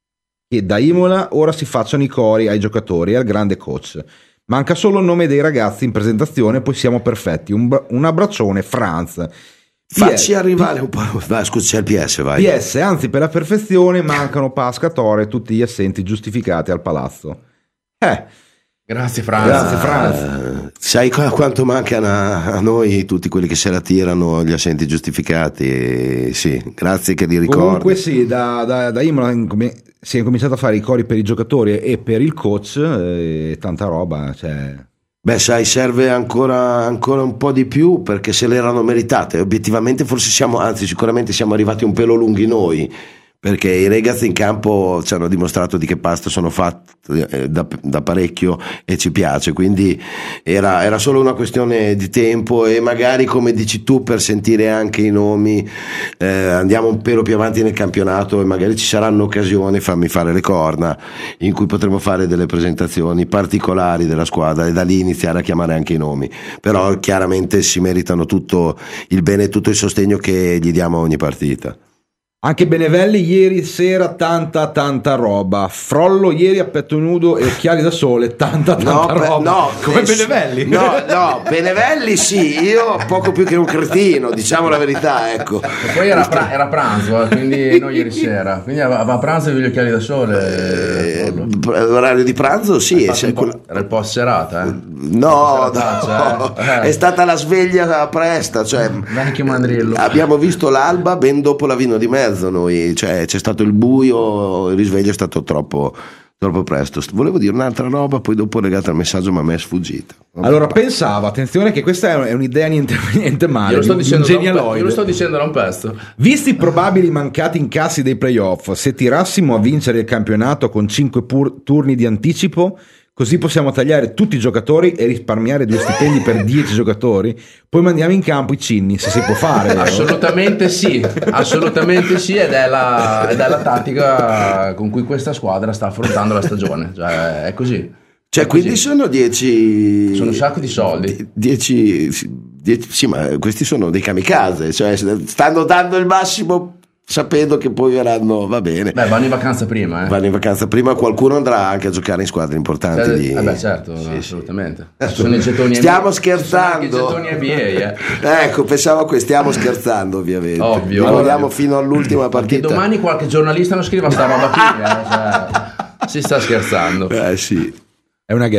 che da Imola ora si facciano i cori ai giocatori e al grande coach. Manca solo il nome dei ragazzi in presentazione, poi siamo perfetti. Un, bra- un abbraccione, Franz. Facci P S arrivare un po'. Vai, scusa, c'è il P S, vai. P S, anzi, per la perfezione mancano Pasca, Tore e tutti gli assenti giustificati al palazzo. Eh, grazie Franz. Grazie Franz. Uh, sai qu- quanto mancano a, a noi tutti quelli che se la tirano gli assenti giustificati? E, sì, grazie che li ricordi. Comunque sì, da, da, da Imola incom- si è cominciato a fare i cori per i giocatori e per il coach e tanta roba, cioè... Beh, sai, serve ancora, ancora un po' di più perché se le erano meritate. Obiettivamente forse siamo, anzi sicuramente siamo arrivati un pelo lunghi noi, perché i ragazzi in campo ci hanno dimostrato di che pasta sono fatti eh, da, da parecchio e ci piace, quindi era, era solo una questione di tempo e magari, come dici tu, per sentire anche i nomi eh, andiamo un pelo più avanti nel campionato e magari ci saranno occasioni, fammi fare le corna, in cui potremo fare delle presentazioni particolari della squadra e da lì iniziare a chiamare anche i nomi, però chiaramente si meritano tutto il bene e tutto il sostegno che gli diamo a ogni partita. Anche Benevelli ieri sera tanta tanta roba. Frollo ieri a petto nudo e occhiali da sole, tanta tanta No, roba. be- no, come ness- Benevelli. No, no, Benevelli sì, io poco più che un cretino, diciamo la verità, ecco. E poi era, pra- era pranzo, eh, quindi non ieri sera, quindi aveva pranzo e gli occhiali da sole. Eh, l'orario di pranzo sì, Era se- un po', era il post serata, eh. no, Faccia, no. eh. Eh. È stata la sveglia presta, cioè Vecchio mandrillo. abbiamo visto l'alba ben dopo la vino di mezzo noi, cioè c'è stato il buio, il risveglio è stato troppo troppo presto. Volevo dire un'altra roba, poi dopo legata al messaggio, ma a me è sfuggita. Vabbè, Allora basta. pensavo, attenzione, che questa è un'idea niente, niente male. Io lo sto di un dicendo da un pe- genialoide. io lo sto dicendo da un pezzo. Visti i probabili mancati incassi dei playoff, se tirassimo a vincere il campionato con cinque pur- turni di anticipo, così possiamo tagliare tutti i giocatori e risparmiare due stipendi per dieci giocatori, poi mandiamo in campo i cinni, se si può fare. vero? Assolutamente sì, assolutamente sì, ed è la, ed è la tattica con cui questa squadra sta affrontando la stagione, cioè è così. Cioè È così. quindi sono dieci Sono un sacco di soldi. dieci, dieci sì, ma questi sono dei kamikaze, cioè stanno dando il massimo sapendo che poi verranno, va bene. Beh, vanno in vacanza prima, eh. Vanno in vacanza prima, qualcuno andrà anche a giocare in squadre importanti. Cioè, di... eh beh, certo, Sì, no, sì. assolutamente. Ci sono i getoni Stiamo N B A, scherzando. ci sono anche i getoni N B A, eh. Ecco, pensavo che stiamo scherzando, ovviamente. Ovvio, Ma vogliamo ovvio. fino all'ultima Perché partita. domani qualche giornalista non scriva sta roba qui, eh, cioè, si sta scherzando. Eh sì. È una gag.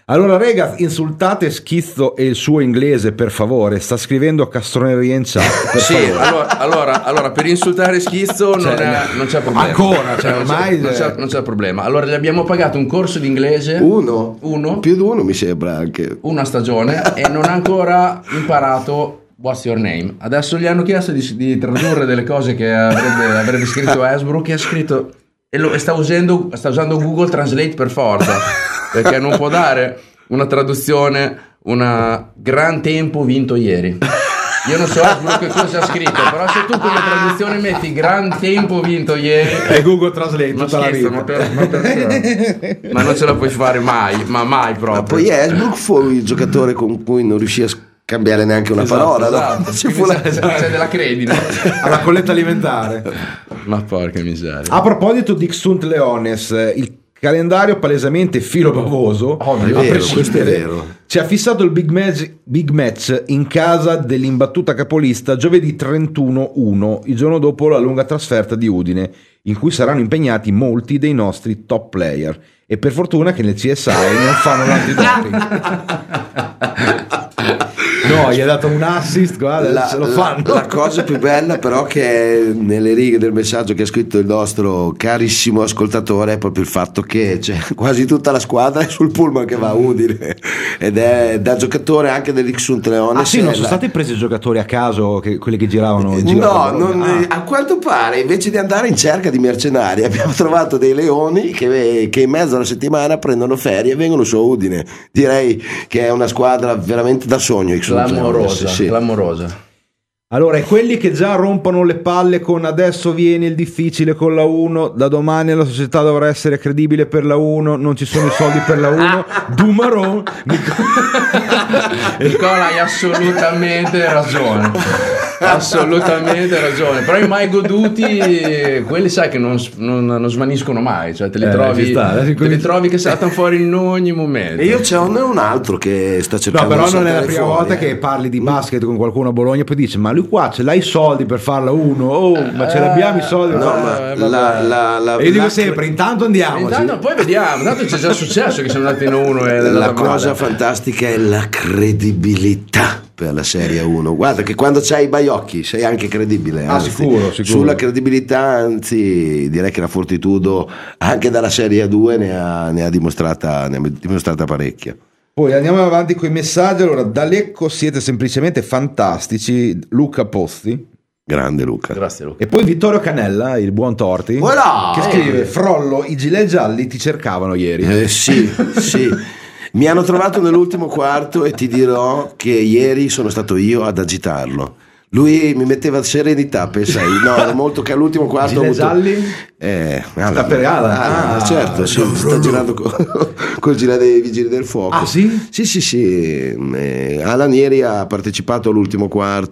Allora, rega, insultate Schizzo e il suo inglese, per favore. Sta scrivendo castroneria in chat. Per sì, favore. allora, allora, allora, per insultare Schizzo Cioè, non, è, non c'è problema. Ancora, cioè, non, ormai- c'è, non, c'è, non c'è problema. Allora, gli abbiamo pagato un corso di inglese. Uno? Uno. Più di uno mi sembra anche. Una stagione e non ha ancora imparato What's Your Name. Adesso gli hanno chiesto di, di tradurre delle cose che avrebbe, avrebbe scritto Hasbro, che ha scritto e, lo, e sta, usando, sta usando Google Translate per forza, perché non può dare una traduzione, una gran tempo vinto ieri. Io non so che cosa ha scritto, però se tu come traduzione metti gran tempo vinto ieri e Google Translate ma tutta la scherzo, vita. ma, per, ma, per, ma non ce la puoi fare mai, ma mai proprio. Ma poi Hasbrook fu il giocatore con cui non riuscì a cambiare neanche una esatto, parola, esatto. no? Ci fu la... C'è della credine alla colletta alimentare. Ma porca miseria. A proposito di Xunt Leones, il calendario palesemente filo bavoso, oh, è vero, questo è vero. Ci ha fissato il big match, big match in casa dell'imbattuta capolista giovedì trentuno uno, il giorno dopo la lunga trasferta di Udine, in cui saranno impegnati molti dei nostri top player. E per fortuna che nel C S I non fanno l'antidoping. No, gli ha dato un assist, guarda, la, ce lo la, fanno. La cosa più bella però che nelle righe del messaggio che ha scritto il nostro carissimo ascoltatore è proprio il fatto che c'è quasi tutta la squadra è sul pullman che va a Udine ed è da giocatore anche dell'Ixunt Leones. Ah sì, non sono la... stati presi giocatori a caso, che, quelli che giravano? No, non, ah. A quanto pare invece di andare in cerca di mercenari abbiamo trovato dei leoni che, che in mezzo alla settimana prendono ferie e vengono su a Udine. Direi che è una squadra veramente da sogno. Clamorosa, sì. Clamorosa. Allora, e quelli che già rompono le palle con adesso viene il difficile con la uno, da domani la società dovrà essere credibile per la uno, non ci sono i soldi per la uno, Dumaron. Nicola, hai assolutamente ragione. Assolutamente ragione, però i mai goduti quelli sai che non, non, non svaniscono mai, cioè te li, eh, trovi, sta, te li trovi che saltano fuori in ogni momento. E io c'è un, un altro che sta cercando. No, però di non è la prima fuori, volta eh. che parli di basket con qualcuno a Bologna e poi dice ma lui qua ce l'hai i soldi per farla uno, oh ma ce l'abbiamo i soldi. No, ma eh, la, la, la, e io dico la, sempre intanto andiamo, intanto poi vediamo, tanto c'è già successo che siamo andati in uno e la cosa male. Fantastica è la credibilità per la Serie uno. Guarda che quando c'hai i baiocchi sei anche credibile, ah, anzi, sicuro, sicuro. Sulla credibilità anzi direi che la Fortitudo anche dalla Serie due ne ha, ne ha dimostrata ne ha dimostrata parecchia. Poi andiamo avanti con i messaggi. Allora, da Lecco siete semplicemente fantastici, Luca Pozzi. Grande Luca. Grazie Luca. E poi Vittorio Canella, il buon Torti, voilà! che scrive eh. Frollo, i gilet gialli ti cercavano ieri. Eh, sì, sì. Mi hanno trovato nell'ultimo quarto e ti dirò che ieri sono stato io ad agitarlo. Lui mi metteva serenità, pensai, no, era molto che all'ultimo quarto. Gilet gialli? Eh, sta per ah, ah, certo, sì, sta girando con, col gilet dei vigili del fuoco. Ah sì? Sì, sì, sì. Eh, Alan ieri ha partecipato all'ultimo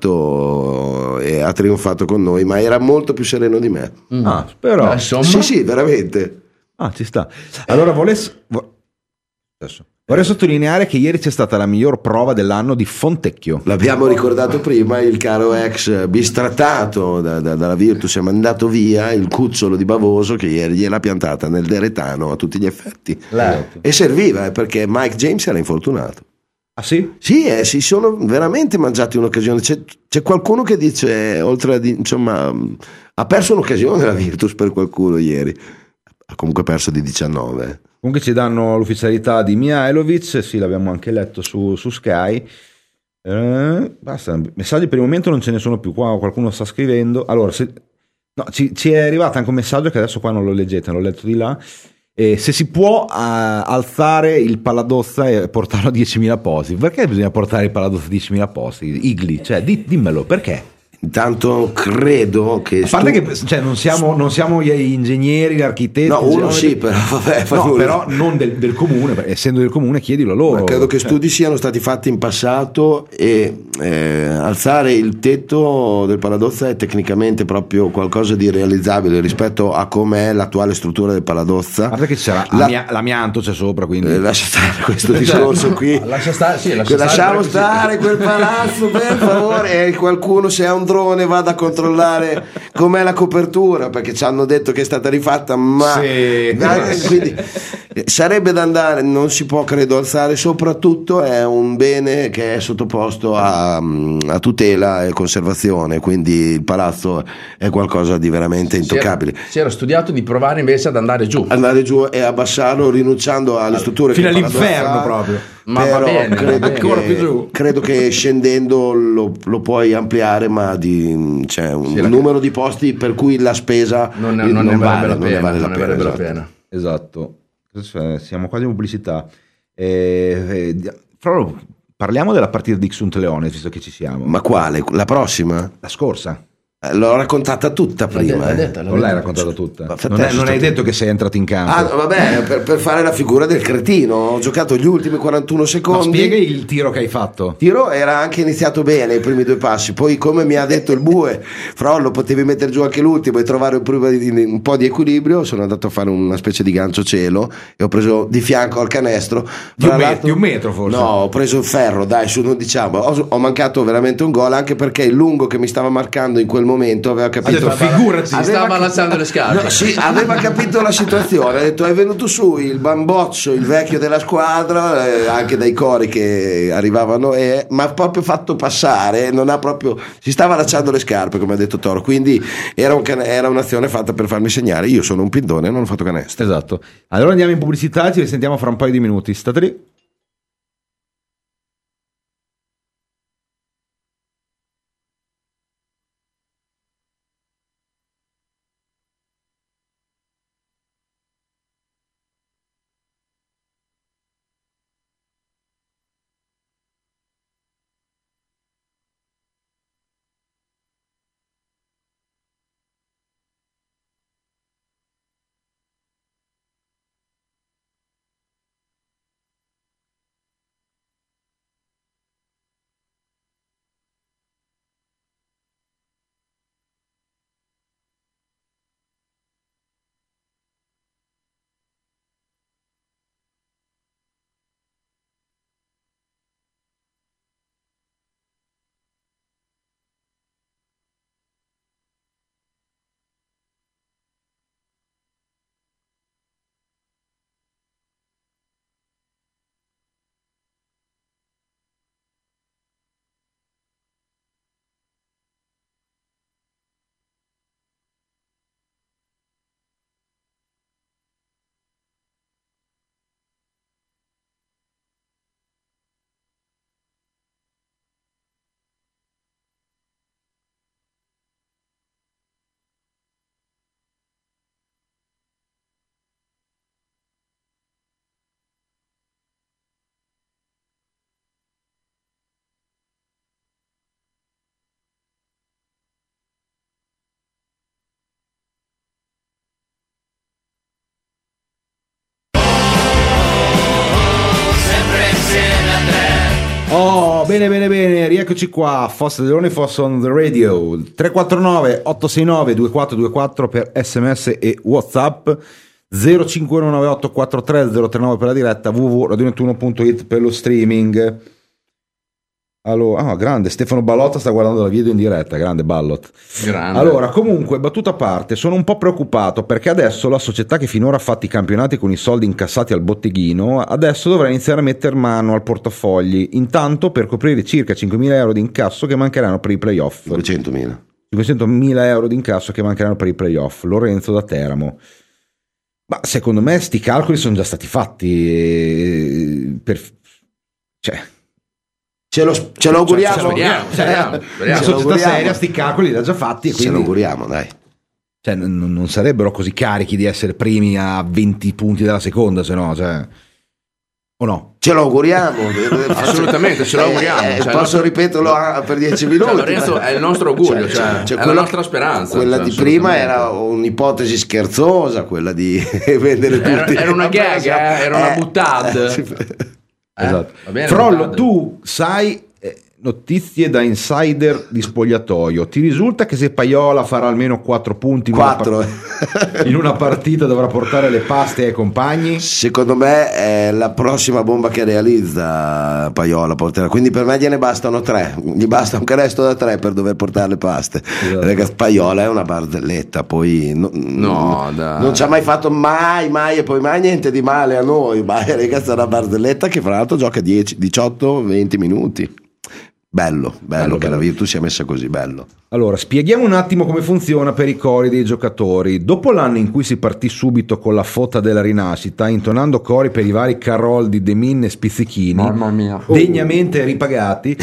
quarto e ha trionfato con noi, ma era molto più sereno di me. Mm. Ah, però. Eh, insomma. Sì, sì, veramente. Ah, ci sta. Allora, volessi... Adesso. Vorrei sottolineare che ieri c'è stata la miglior prova dell'anno di Fontecchio. L'abbiamo ricordato prima, il caro ex bistrattato da, da, dalla Virtus è mandato via, il cucciolo di Bavoso che ieri gliel'ha piantata nel deretano a tutti gli effetti. L'altro. E serviva eh, perché Mike James era infortunato. Ah sì? Sì, eh, si sono veramente mangiati un'occasione. C'è, c'è qualcuno che dice, oltre a di, insomma, ha perso un'occasione la Virtus per qualcuno ieri. Ha comunque perso di diciannove. Comunque ci danno l'ufficialità di Mihailovic, sì, l'abbiamo anche letto su, su Sky. Eh, basta, messaggi per il momento non ce ne sono più. Qua qualcuno sta scrivendo. Allora, se, no, ci, ci è arrivato anche un messaggio che adesso qua non lo leggete, l'ho letto di là. E se si può uh, alzare il Paladozza e portarlo a diecimila posti, perché bisogna portare il Paladozza a diecimila posti? Igli, cioè di, dimmelo perché. Intanto credo che a parte stu- che cioè, non siamo non siamo gli ingegneri, gli architetti, no uno diciamo, sì però vabbè fa no, però non del, del comune, perché essendo del comune chiedilo a loro. Ma credo che cioè. studi siano stati fatti in passato e eh, alzare il tetto del Paladozza è tecnicamente proprio qualcosa di realizzabile rispetto a com'è l'attuale struttura del Paladozza. A parte che c'era La... amia- l'amianto c'è sopra, quindi eh, lascia stare questo discorso qui. Lascia stare, sì, lascia lasciamo stare, stare quel palazzo per favore. E qualcuno se ha un drone vada a controllare com'è la copertura, perché ci hanno detto che è stata rifatta, ma sì. dai, quindi sarebbe da andare, non si può credo alzare, soprattutto è un bene che è sottoposto a, a tutela e conservazione, quindi il palazzo è qualcosa di veramente intoccabile. Si era, si era studiato di provare invece ad andare giù andare giù e abbassarlo rinunciando alle strutture fino che all'inferno proprio, ma però va bene, credo, va bene. che, Ancora più giù. credo che scendendo lo, lo puoi ampliare, ma di, c'è un Sì, la- numero di posti per cui la spesa non, ne- non ne vale, vale la non ne pena, vale la non ne pena, varrebbe la esatto. pena. esatto. Adesso, eh, siamo quasi in pubblicità. Eh, eh, di- Fra, parliamo della partita di Xunт Leone, visto che ci siamo. Ma quale? La prossima? La scorsa. Eh, L'ho raccontata tutta prima. l'ha eh. detta, l'ha Non l'hai detta. raccontata tutta. Ma Non, è- non hai stato- detto che sei entrato in campo. Ah, no, vabbè, per, per fare la figura del cretino. Ho giocato gli ultimi quarantuno Ma secondi. spiega il tiro che hai fatto. Il tiro era anche iniziato bene i primi due passi, poi come mi ha detto il Bue, Frollo, potevi mettere giù anche l'ultimo e trovare un, prima di- un po' di equilibrio. Sono andato a fare una specie di gancio cielo e ho preso di fianco al canestro Di un, Tra me- l'altro- di un metro forse. No, ho preso il ferro, dai, su, non diciamo. Ho, ho mancato veramente un gol, anche perché il lungo che mi stava marcando in quel momento aveva Ha capito. detto, figurati. Si Aveva- stava lanciando le scarpe. No, sì, aveva capito la situazione, ha detto è venuto su il bamboccio, il vecchio della squadra, eh, anche dai cori che arrivavano, e ma ha proprio fatto passare, non ha proprio, si stava allacciando le scarpe come ha detto Toro, quindi era, un can- era un'azione fatta per farmi segnare, io sono un pindone e non ho fatto canestro. Esatto. Allora andiamo in pubblicità, ci risentiamo fra un paio di minuti. State lì. Oh, bene, bene, bene, rieccoci qua. Fossa Delone, Fossa on the radio. tre quattro nove otto sei nove due quattro due quattro per sms e WhatsApp. zero cinque uno nove otto quattro tre zero tre nove per la diretta, w w w punto radio nettuno punto it per lo streaming. Allora, ah, grande, Stefano Ballotta sta guardando la video in diretta, grande Ballot. Grande. Allora, comunque, battuta a parte, sono un po' preoccupato perché adesso la società che finora ha fatto i campionati con i soldi incassati al botteghino, adesso dovrà iniziare a mettere mano al portafogli, intanto per coprire circa cinquemila euro di incasso che mancheranno per i playoff. cinquecentomila. cinquecentomila euro di incasso che mancheranno per i playoff. Lorenzo da Teramo. Ma secondo me sti calcoli sono già stati fatti. E per... Cioè... Ce lo, ce lo auguriamo, Cioè, speriamo, speriamo, speriamo. La società seria sti calcoli li ha già fatti e ce quindi lo auguriamo, dai. cioè, non, non sarebbero così carichi di essere primi a venti punti dalla seconda, se no, cioè... o no? Ce lo auguriamo. Assolutamente, ce lo auguriamo. Eh, Cioè, posso nostro- ripeterlo a- per dieci minuti? Cioè, Lorenzo, è il nostro orgoglio, cioè, è la quella- nostra speranza. Quella cioè, di prima assolutamente. era un'ipotesi scherzosa, quella di vendere Era- tutti. era una gag, eh, era una Eh, buttad. eh, sì. Eh, Esatto. va bene, Frollo, buttad. tu sai, eh, notizie da insider di spogliatoio. Ti risulta che se Paiola farà almeno quattro punti in, quattro. Una, part- in una partita dovrà portare le paste ai compagni? Secondo me è la prossima bomba che realizza Paiola porterà, quindi per me gliene bastano tre, gli basta un canestro da tre per dover portare le paste. Esatto. Ragazzi, Paiola è una barzelletta, poi no, no, non, non ci ha mai fatto mai mai e poi mai niente di male a noi, ma ragazzi è una barzelletta che fra l'altro gioca dieci, diciotto, venti minuti. Bello, bello, bello che bello. La Virtus sia messa così, bello. Allora, spieghiamo un attimo come funziona per i cori dei giocatori. Dopo l'anno in cui si partì subito con la fotta della rinascita, intonando cori per i vari Caroldi, De Min e Spizzichini, mamma mia, degnamente ripagati,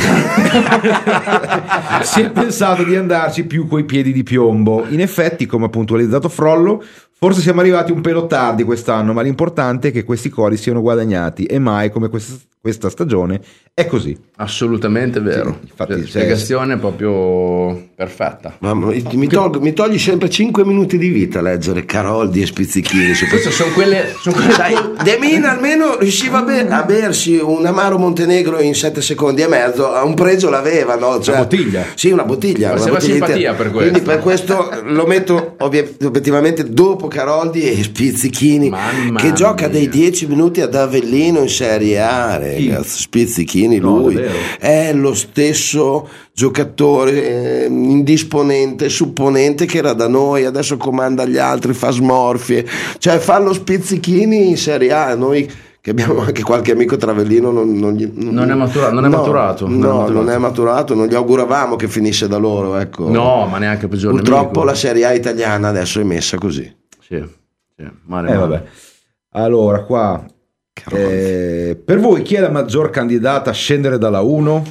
si è pensato di andarci più coi piedi di piombo. In effetti, come ha puntualizzato Frollo, forse siamo arrivati un pelo tardi quest'anno, ma l'importante è che questi cori siano guadagnati e mai come questa, questa stagione è così. Assolutamente vero. Sì, infatti, cioè, spiegazione proprio perfetta. Ma mi, mi, tolgo, mi togli sempre cinque minuti di vita a leggere Caroldi e Spizzichini. Queste sono quelle, sono quelle dai, De Min almeno riusciva a, ber, a bersi un amaro Montenegro in sette secondi e mezzo, a un pregio l'aveva, no? Cioè, una bottiglia. Sì, una bottiglia. Faceva una simpatia per questo. Quindi per questo lo metto obiettivamente dopo Caroldi e Spizzichini, mamma che gioca mia. dei dieci minuti ad Avellino in Serie A, ragazzi. Spizzichini, lui no, è lo stesso giocatore eh, indisponente, supponente che era da noi, adesso comanda gli altri, fa smorfie, cioè fa lo Spizzichini in Serie A. Noi che abbiamo anche qualche amico Travellino non, non, gli, non, non è, matura, non è no, maturato no, non è maturato. non è maturato, non gli auguravamo che finisse da loro, ecco. No, ma neanche peggiore purtroppo nemico. La Serie A italiana adesso è messa così. Sì, sì. Male, eh, male. vabbè. Allora qua eh, per voi chi è la maggior candidata a scendere dalla uno?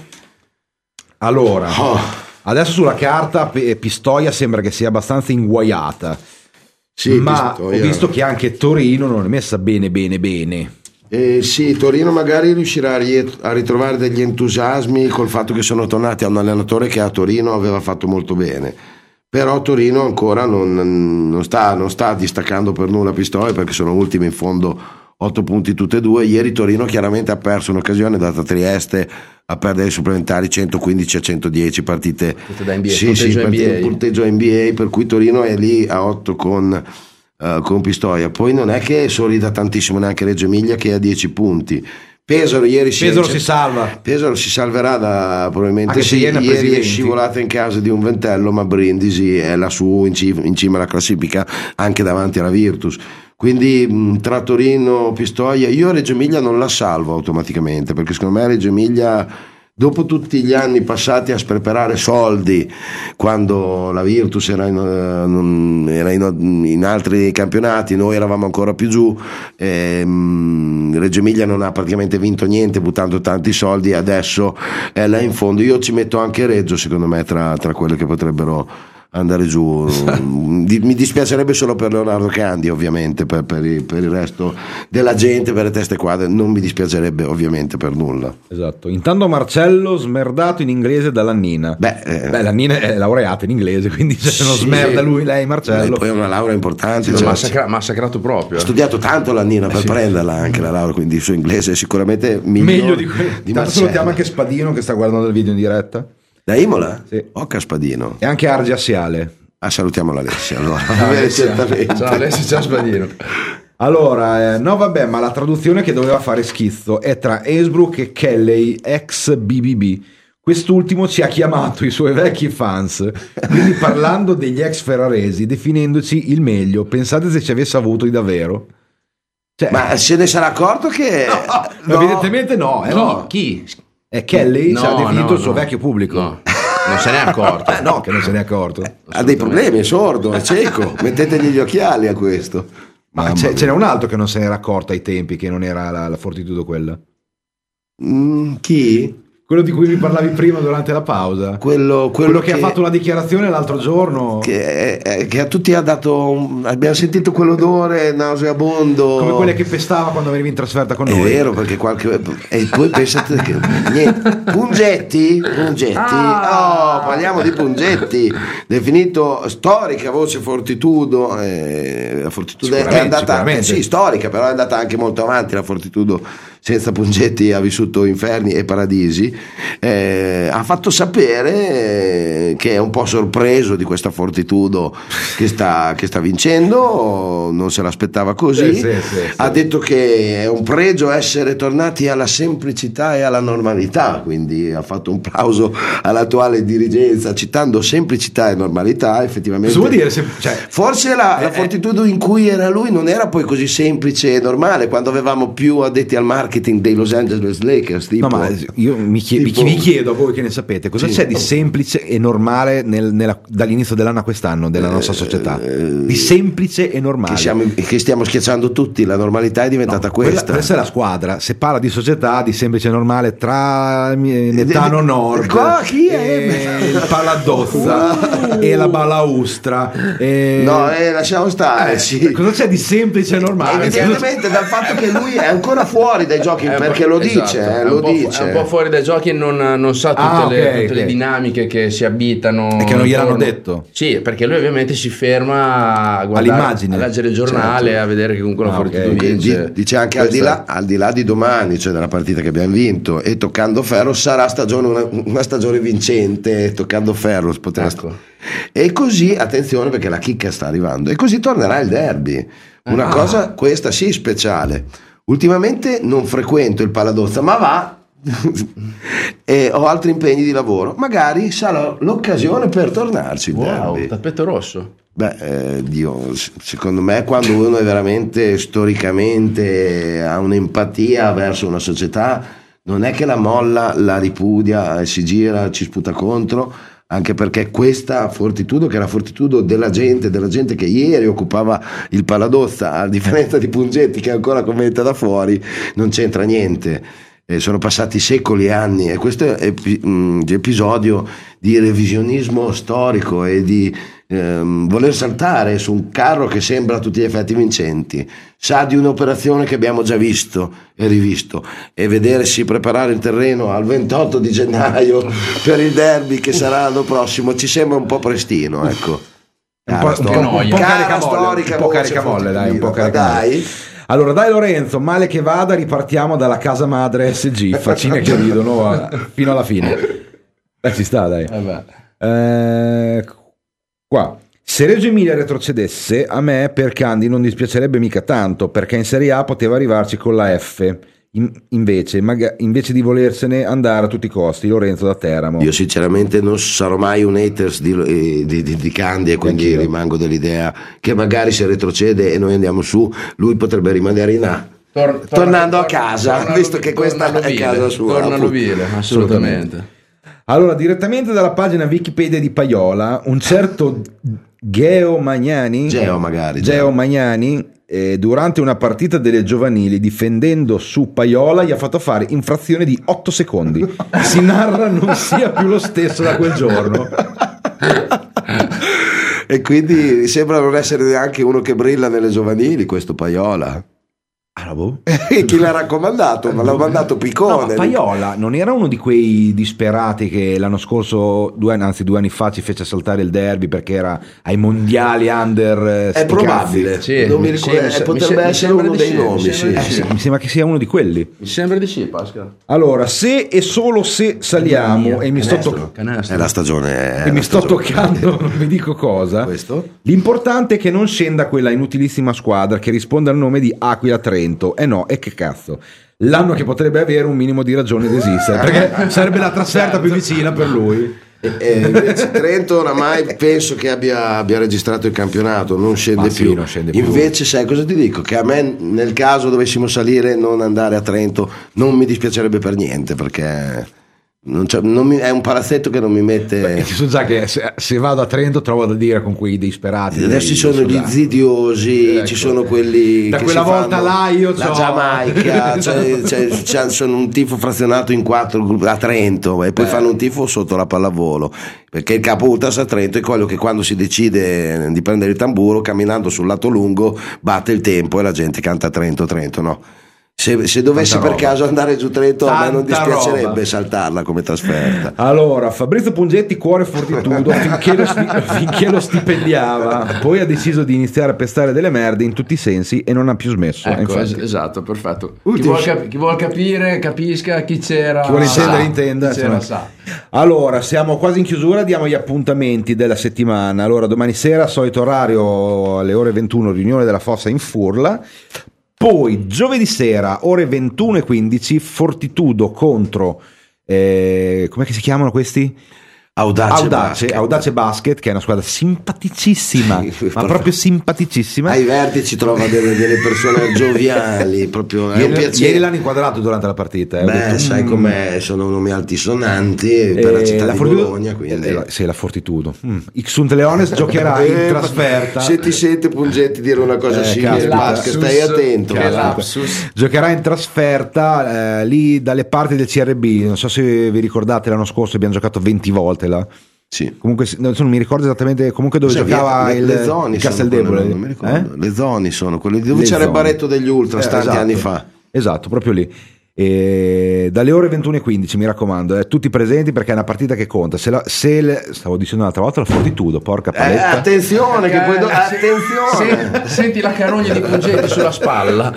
Allora oh. adesso sulla carta Pistoia sembra che sia abbastanza inguaiata, sì, ma Pistoia. Ho visto che anche Torino non è messa bene bene bene. Eh, sì, Torino magari riuscirà a, riet- a ritrovare degli entusiasmi col fatto che sono tornati a un allenatore che a Torino aveva fatto molto bene, però Torino ancora non, non, sta, non sta distaccando per nulla Pistoia, perché sono ultimi in fondo, otto punti tutte e due. Ieri Torino chiaramente ha perso un'occasione data a Trieste a perdere i supplementari centoquindici a centodieci partite da N B A, sì, punteggio sì, N B A. punteggio N B A, per cui Torino è lì a otto con Uh, con Pistoia. Poi non è che sorrida tantissimo neanche Reggio Emilia, che è a dieci punti. Pesaro ieri si, Pesaro si salva Pesaro si salverà da probabilmente sì, ieri, ieri è scivolata in casa di un ventello, ma Brindisi è lassù in cima, in cima alla classifica, anche davanti alla Virtus. Quindi mh, tra Torino e Pistoia, io Reggio Emilia non la salvo automaticamente, perché secondo me Reggio Emilia, dopo tutti gli anni passati a sperperare soldi, quando la Virtus era in, era in, in altri campionati, noi eravamo ancora più giù, ehm, Reggio Emilia non ha praticamente vinto niente buttando tanti soldi, adesso è là in fondo. Io ci metto anche Reggio, secondo me, tra, tra quelle che potrebbero andare giù. Mi dispiacerebbe solo per Leonardo Candi, ovviamente, per, per, il, per il resto della gente, per le teste quadre non mi dispiacerebbe ovviamente per nulla. Esatto. Intanto Marcello smerdato in inglese da Lannina. Beh, eh, Beh Lannina è laureata in inglese, quindi se sì, non smerda lui, lei Marcello. Beh, poi è una laurea importante, sì, cioè, massacra, massacrato proprio. Ha studiato tanto Lannina per sì. prenderla anche la laurea, quindi il suo inglese è sicuramente migliore meglio di quello. Di Tanto salutiamo anche Spadino che sta guardando il video in diretta. Da Imola? Sì. Occa Spadino. E anche Argi Assiale. Ah, salutiamo l'Alessia allora. Ciao Alessia, ciao Alessia, ciao Spadino. Allora, eh, no vabbè, ma la traduzione che doveva fare schizzo è tra Innsbruck e Kelly, ex B B B. Quest'ultimo ci ha chiamato i suoi vecchi fans, quindi parlando degli ex ferraresi, definendoci il meglio. Pensate se ci avesse avuto di davvero. Cioè, ma se ne sarà accorto che... No, no. Evidentemente no. Eh, chi? no. Chi? È Kelly, no, ci ha definito no, il suo no. vecchio pubblico. No. Non se ne è accorto. Eh, no, che non se ne è accorto. Eh, ha dei problemi, è sordo, è cieco. Mettetegli gli occhiali a questo. Ma c'è, ce n'è un altro che non se ne era accorto ai tempi, che non era la, la Fortitudo quella. Mm, chi? Quello di cui mi parlavi prima durante la pausa. Quello, quello, quello che, che ha fatto una dichiarazione l'altro giorno. Che, eh, che a tutti ha dato. Un, abbiamo sentito quell'odore nauseabondo. Come quelle che pestava quando venivi in trasferta con è noi. È vero, perché qualche. E poi pensate che. Niente. Pungetti? Pungetti? Ah. Oh, parliamo di Pungetti. Definito storica voce Fortitudo. Eh, la Fortitudo è andata. Sì, storica, però è andata anche molto avanti la Fortitudo. senza Pungetti ha vissuto inferni e paradisi, eh, ha fatto sapere che è un po' sorpreso di questa Fortitudo che sta, che sta vincendo, non se l'aspettava così. Sì, sì, sì, sì. Ha detto che è un pregio essere tornati alla semplicità e alla normalità, quindi ha fatto un plauso all'attuale dirigenza citando semplicità e normalità. Effettivamente vuol dire sem- cioè, forse la, la Fortitudo in cui era lui non era poi così semplice e normale, quando avevamo più addetti al marketing dei Los Angeles Lakers, tipo, no, ma io mi chiedo, tipo, vi chiedo a voi che ne sapete cosa sì, c'è di semplice e normale nel, nella, dall'inizio dell'anno a quest'anno della nostra società, eh, di semplice e normale, che, siamo, che stiamo schiacciando tutti. La normalità è diventata no, questa quella, questa è la squadra. Se parla di società, di semplice e normale, tra Netano Nord, qua, chi è? E il Paladozza uh. e la Balaustra e... no, eh, lasciamo stare, eh, sì. Cosa c'è di semplice e normale? Evidentemente dal fatto che lui è ancora fuori dai giochi, perché lo esatto, dice, eh, è, lo un dice. è un po' fuori dai giochi e non, non sa tutte, ah, le, okay, tutte okay. le dinamiche che si abitano e che non gliel'hanno intorno. detto. Sì, perché lui ovviamente si ferma a guardare, all'immagine, a leggere il giornale, certo, a vedere che comunque la ah, Fortitudo okay. vince. Dice anche al di, là, al di là di domani, cioè della partita che abbiamo vinto, e toccando ferro sarà stagione una, una stagione vincente, toccando ferro potrà ecco. E così, attenzione perché la chicca sta arrivando, e così tornerà il derby, una ah. cosa questa sì speciale. Ultimamente non frequento il Paladozza, ma va e ho altri impegni di lavoro, magari sarà l'occasione per tornarci il wow, derby. Tappeto rosso. Beh, eh, Dio, secondo me quando uno è veramente storicamente ha un'empatia verso una società, non è che la molla, la ripudia, si gira, ci sputa contro, anche perché questa Fortitudo, che era Fortitudo della gente, della gente che ieri occupava il Paladozza, a differenza di Pungetti che ancora commenta da fuori, non c'entra niente. Eh, sono passati secoli e anni, e questo è un episodio di revisionismo storico e di ehm, voler saltare su un carro che sembra a tutti gli effetti vincenti. Sa di un'operazione che abbiamo già visto e rivisto, e vedersi preparare il terreno al ventotto di gennaio per il derby che sarà l'anno prossimo ci sembra un po' prestino, ecco. Un po', un po', un po' caricamolle, un po' caricamolle, dai, un po' caricamolle. Dai. Allora dai Lorenzo, male che vada, ripartiamo dalla casa madre S G, faccine che ridono a, fino alla fine. Eh, ci sta, dai. Eh, qua. Se Reggio Emilia retrocedesse, a me per Candy non dispiacerebbe mica tanto, perché in Serie A poteva arrivarci con la F. In, invece, maga, invece di volersene andare a tutti i costi. Lorenzo da Teramo. Io sinceramente non sarò mai un haters di, di, di, di Candy, e quindi Anch'io. rimango dell'idea che magari se retrocede e noi andiamo su, lui potrebbe rimanere in A. Tor- tornando torna, a casa, torna, visto che questa è casa sua. Torna all'Ovile, assolutamente. Allora, direttamente dalla pagina Wikipedia di Paiola, un certo Geo Magnani, Geo magari, Geo, Geo Magnani eh, durante una partita delle giovanili, difendendo su Paiola, gli ha fatto fare infrazione di otto secondi. Si narra non sia più lo stesso da quel giorno. E quindi sembra non essere neanche uno che brilla nelle giovanili questo Paiola. Ah, boh. E chi l'ha raccomandato? Ma l'ha mandato Piccone. No, Paiola non era uno di quei disperati che l'anno scorso, due anni, anzi due anni fa, ci fece saltare il derby perché era ai mondiali under. È probabile, sì, non mi ricordo, sì, potrebbe mi essere uno dei nomi. Mi, sì, sì. mi sembra che sia uno di quelli. Mi sembra di sì, Pascal. Allora, se e solo se saliamo, e mi sto toccando, è la stagione, è e mi sto stagione. toccando, non vi dico cosa. Questo? L'importante è che non scenda quella inutilissima squadra che risponde al nome di Aquila Trento. Eh no, e che cazzo, l'anno che potrebbe avere un minimo di ragione di esistere, perché sarebbe la trasferta più vicina per lui. E, e invece Trento oramai penso che abbia, abbia registrato il campionato, non scende, sì, più. non scende più. Invece sai cosa ti dico? Che a me, nel caso dovessimo salire, non andare a Trento non mi dispiacerebbe per niente, perché non non mi, è un palazzetto che non mi mette. Beh, so già che se, se vado a Trento trovo da dire con quei disperati. Adesso ci sono gli zidiosi, ecco. Ci sono quelli da che quella si volta là io la c'ho... Giamaica, cioè, cioè, cioè, sono un tifo frazionato in quattro a Trento e poi Beh. fanno un tifo sotto la pallavolo, perché il capo ultras a Trento è quello che quando si decide di prendere il tamburo, camminando sul lato lungo, batte il tempo e la gente canta Trento Trento, no? Se, se dovessi Tanta per roba. caso andare giù Trento, a me non Tanta dispiacerebbe roba. saltarla come trasferta. Allora, Fabrizio Pungetti, cuore fortitudo finché lo, sti- finché lo stipendiava, poi ha deciso di iniziare a pestare delle merde in tutti i sensi e non ha più smesso. Ecco, Infatti, es- esatto, perfetto. Chi Ultimo- vuol, cap- chi vuol capire, capisca, chi c'era. chi vuole sa. intendere intenda. Chi c'era, insomma. sa. Allora, siamo quasi in chiusura, diamo gli appuntamenti della settimana. Allora, domani sera, solito orario alle ore ventuno, riunione della Fossa in Furla. Poi giovedì sera, ore ventuno e quindici, Fortitudo contro, eh, com'è che si chiamano questi? Audace, Audace Basket. Audace Basket, che è una squadra simpaticissima, Sì, ma proprio simpaticissima. Ai vertici trova delle, delle persone gioviali, proprio è un Ieri, piacere. ieri l'hanno inquadrato durante la partita. eh. Ho Beh, detto, sai mm. com'è, sono nomi altisonanti per la Eh, città la di Fortitudo- Bologna, quindi eh, la- sì, la Fortitudo. Mm. Xunte Leones giocherà in Eh, trasferta. Se ti sente Pungetti dire una cosa Eh, simile, caspita. Pasca, stai attento. Che guarda. lapsus. Giocherà in trasferta eh, lì dalle parti del C R B. Non so se vi ricordate, l'anno scorso abbiamo giocato venti volte là. Sì. Comunque non, non mi ricordo esattamente comunque dove Sai, giocava via- le, il, le zone il sono Casteldebole. quelle, non mi ricordo. Eh? Le zone sono quelle di dove Le c'era il zone. baretto degli ultras Eh, tanti esatto. anni fa. Esatto, proprio lì. E dalle ore ventuno e quindici, mi raccomando, eh, tutti presenti perché è una partita che conta. Se, la, se le- stavo dicendo un'altra volta la Fortitudo, porca Eh, paletta. attenzione, che poi do- Eh, attenzione. se- senti la carogna di Pungetti sulla spalla.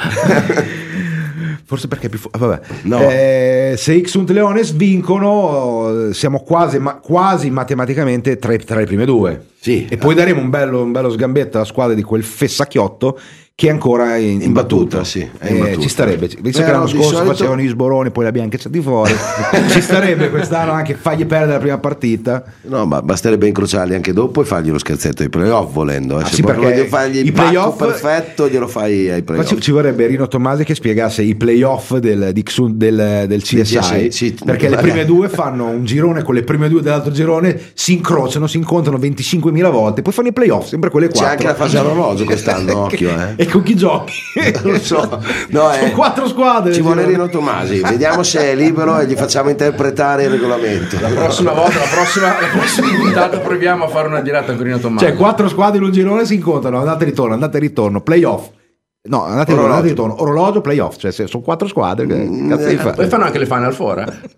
Forse perché è più fu- ah, vabbè. No. Eh, se Xunte Leones vincono, eh, siamo quasi, ma- quasi matematicamente tra, i- tra le prime due. Sì. E poi daremo un bello, un bello sgambetto alla squadra di quel Fessacchiotto che è ancora in, In battuta, imbattuto. sì, è Eh, in battuta. ci starebbe, visto che Però l'anno di scorso solito- facevano gli sboroni, poi li abbiamo cacciati fuori. Ci starebbe quest'anno anche fargli perdere la prima partita. No, ma basterebbe incrociarli anche dopo e fargli lo scherzetto ai playoff volendo. Eh. Ah, Se sì, proprio perché voglio fargli i il pacco playoff- perfetto, glielo fai ai Ma playoff. ci, ci vorrebbe Rino Tommasi che spiegasse i playoff del, di Xun- del, del C S I, Sì, sì, perché le sì. prime due fanno un girone con le prime due dell'altro girone, si incrociano, si incontrano venticinquemila volte, poi fanno i playoff, sempre quelle C'è quattro. anche la fase orologio quest'anno, occhio, eh. E con chi giochi? Non so. No, Sono eh, quattro squadre. ci nel vuole girone. Rino Tomasi, vediamo se è libero e gli facciamo interpretare il regolamento. La prossima volta, la prossima, la prossima puntata proviamo a fare una diretta con Rino Tommaso. Cioè, quattro squadre in un girone si incontrano, andate e ritorno, andate e ritorno, playoff. No, andate e ritorno, andate e ritorno, orologio, playoff, cioè se sono quattro squadre, che Mm, cazzo di eh, fa? Poi fanno anche le Final Four.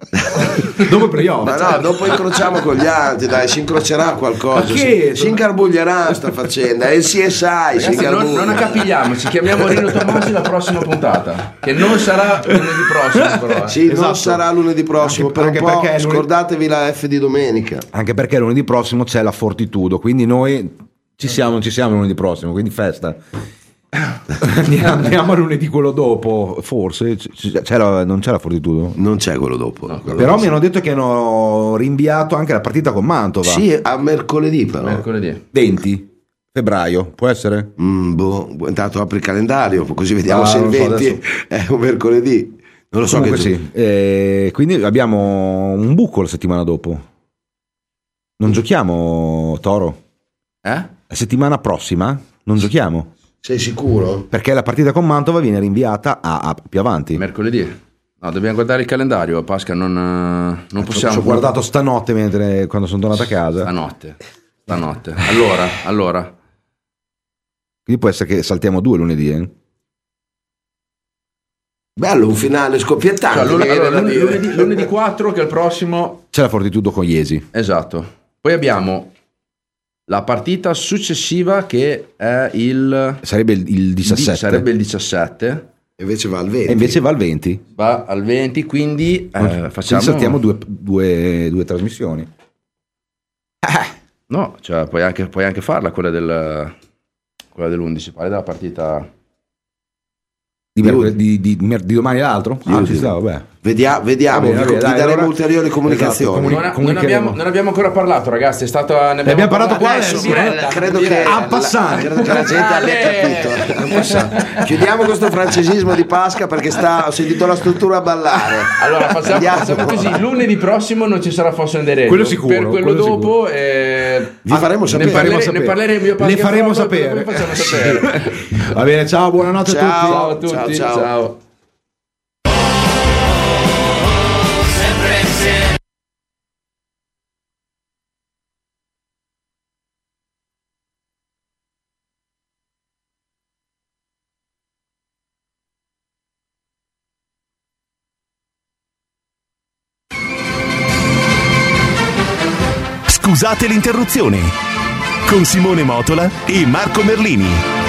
eh. Dopo i playoff. Ma no, dopo incrociamo con gli altri, dai, si incrocerà qualcosa, Ma che? si, si ingarbuglierà sta faccenda, è il C S I, si Ragazzi, non, ingarbuglia. non accapigliamoci, chiamiamo Rino Tommaso la prossima puntata, che non sarà lunedì prossimo però. eh. Sì, non Esatto. sarà lunedì prossimo, Anche- per anche un po' perché lunedì- scordatevi la F di domenica. Anche perché lunedì prossimo c'è la Fortitudo, quindi noi ci siamo, non ci siamo lunedì prossimo, quindi festa. andiamo, andiamo a lunedì quello dopo, forse c- c- c'è la- non c'è la Fortitudo. Non c'è quello dopo. quello Però dopo. mi hanno detto che hanno rinviato anche la partita con Mantova. Sì, a mercoledì però. Mercoledì. venti febbraio, può essere? Mm, boh, intanto apri il calendario, così vediamo Ah, se il non so, venti è un mercoledì. Non lo so Comunque che sì. Eh, quindi abbiamo un buco la settimana dopo. Non giochiamo, Toro? Eh? La settimana prossima non giochiamo. Sei sicuro? Perché la partita con Mantova viene rinviata a, a più avanti. Mercoledì. No, dobbiamo guardare il calendario, Pasca, non, eh, non possiamo... Ci ho guardato stanotte mentre, quando sono tornato a casa. Stanotte. Stanotte. Allora, allora. Quindi può essere che saltiamo due lunedì. Eh? Bello, un finale scoppiettante. Cioè, allora, mi viene allora, da dire. lunedì, lunedì quattro che è il prossimo... C'è la Fortitudo con Iesi. Esatto. Poi abbiamo la partita successiva che è il... Sarebbe il, il diciassette. di- sarebbe il diciassette. Invece va al venti. E invece va al venti. Va al venti, quindi eh, Quindi facciamo... saltiamo due, due, due trasmissioni. No, cioè puoi anche, puoi anche farla quella del quella dell'undici, parli della partita Di, mercoledì- di, di, mer- di domani l'altro? Ah, Di- ci sta, vabbè. Vedia- vediamo, Va bene, vi, va bene, vi dai, daremo allora- ulteriori comunicazioni. Esatto, comuni- non, non comunicheremo. abbiamo, non abbiamo ancora parlato, ragazzi, è stata ne Ne abbiamo parlato qua Adesso, adesso, credo, credo che a la, passare. credo che la gente abbia capito. A passare. Chiudiamo questo francesismo di Pasca perché sta, ho sentito la struttura ballare. Allora facciamo, Andiamo. facciamo così, lunedì prossimo non ci sarà Fosso dei Radio. Quello sicuro, Per quello, quello dopo eh, Vi faremo sapere. ne, parlere- sapere. ne parleremo io e Pasca Le faremo Frodo, sapere. poi facciamo sapere. Va bene, ciao, buonanotte a tutti. Ciao. Ciao a tutti, Ciao, ciao. ciao. Scusate l'interruzione. Con Simone Motola e Marco Merlini.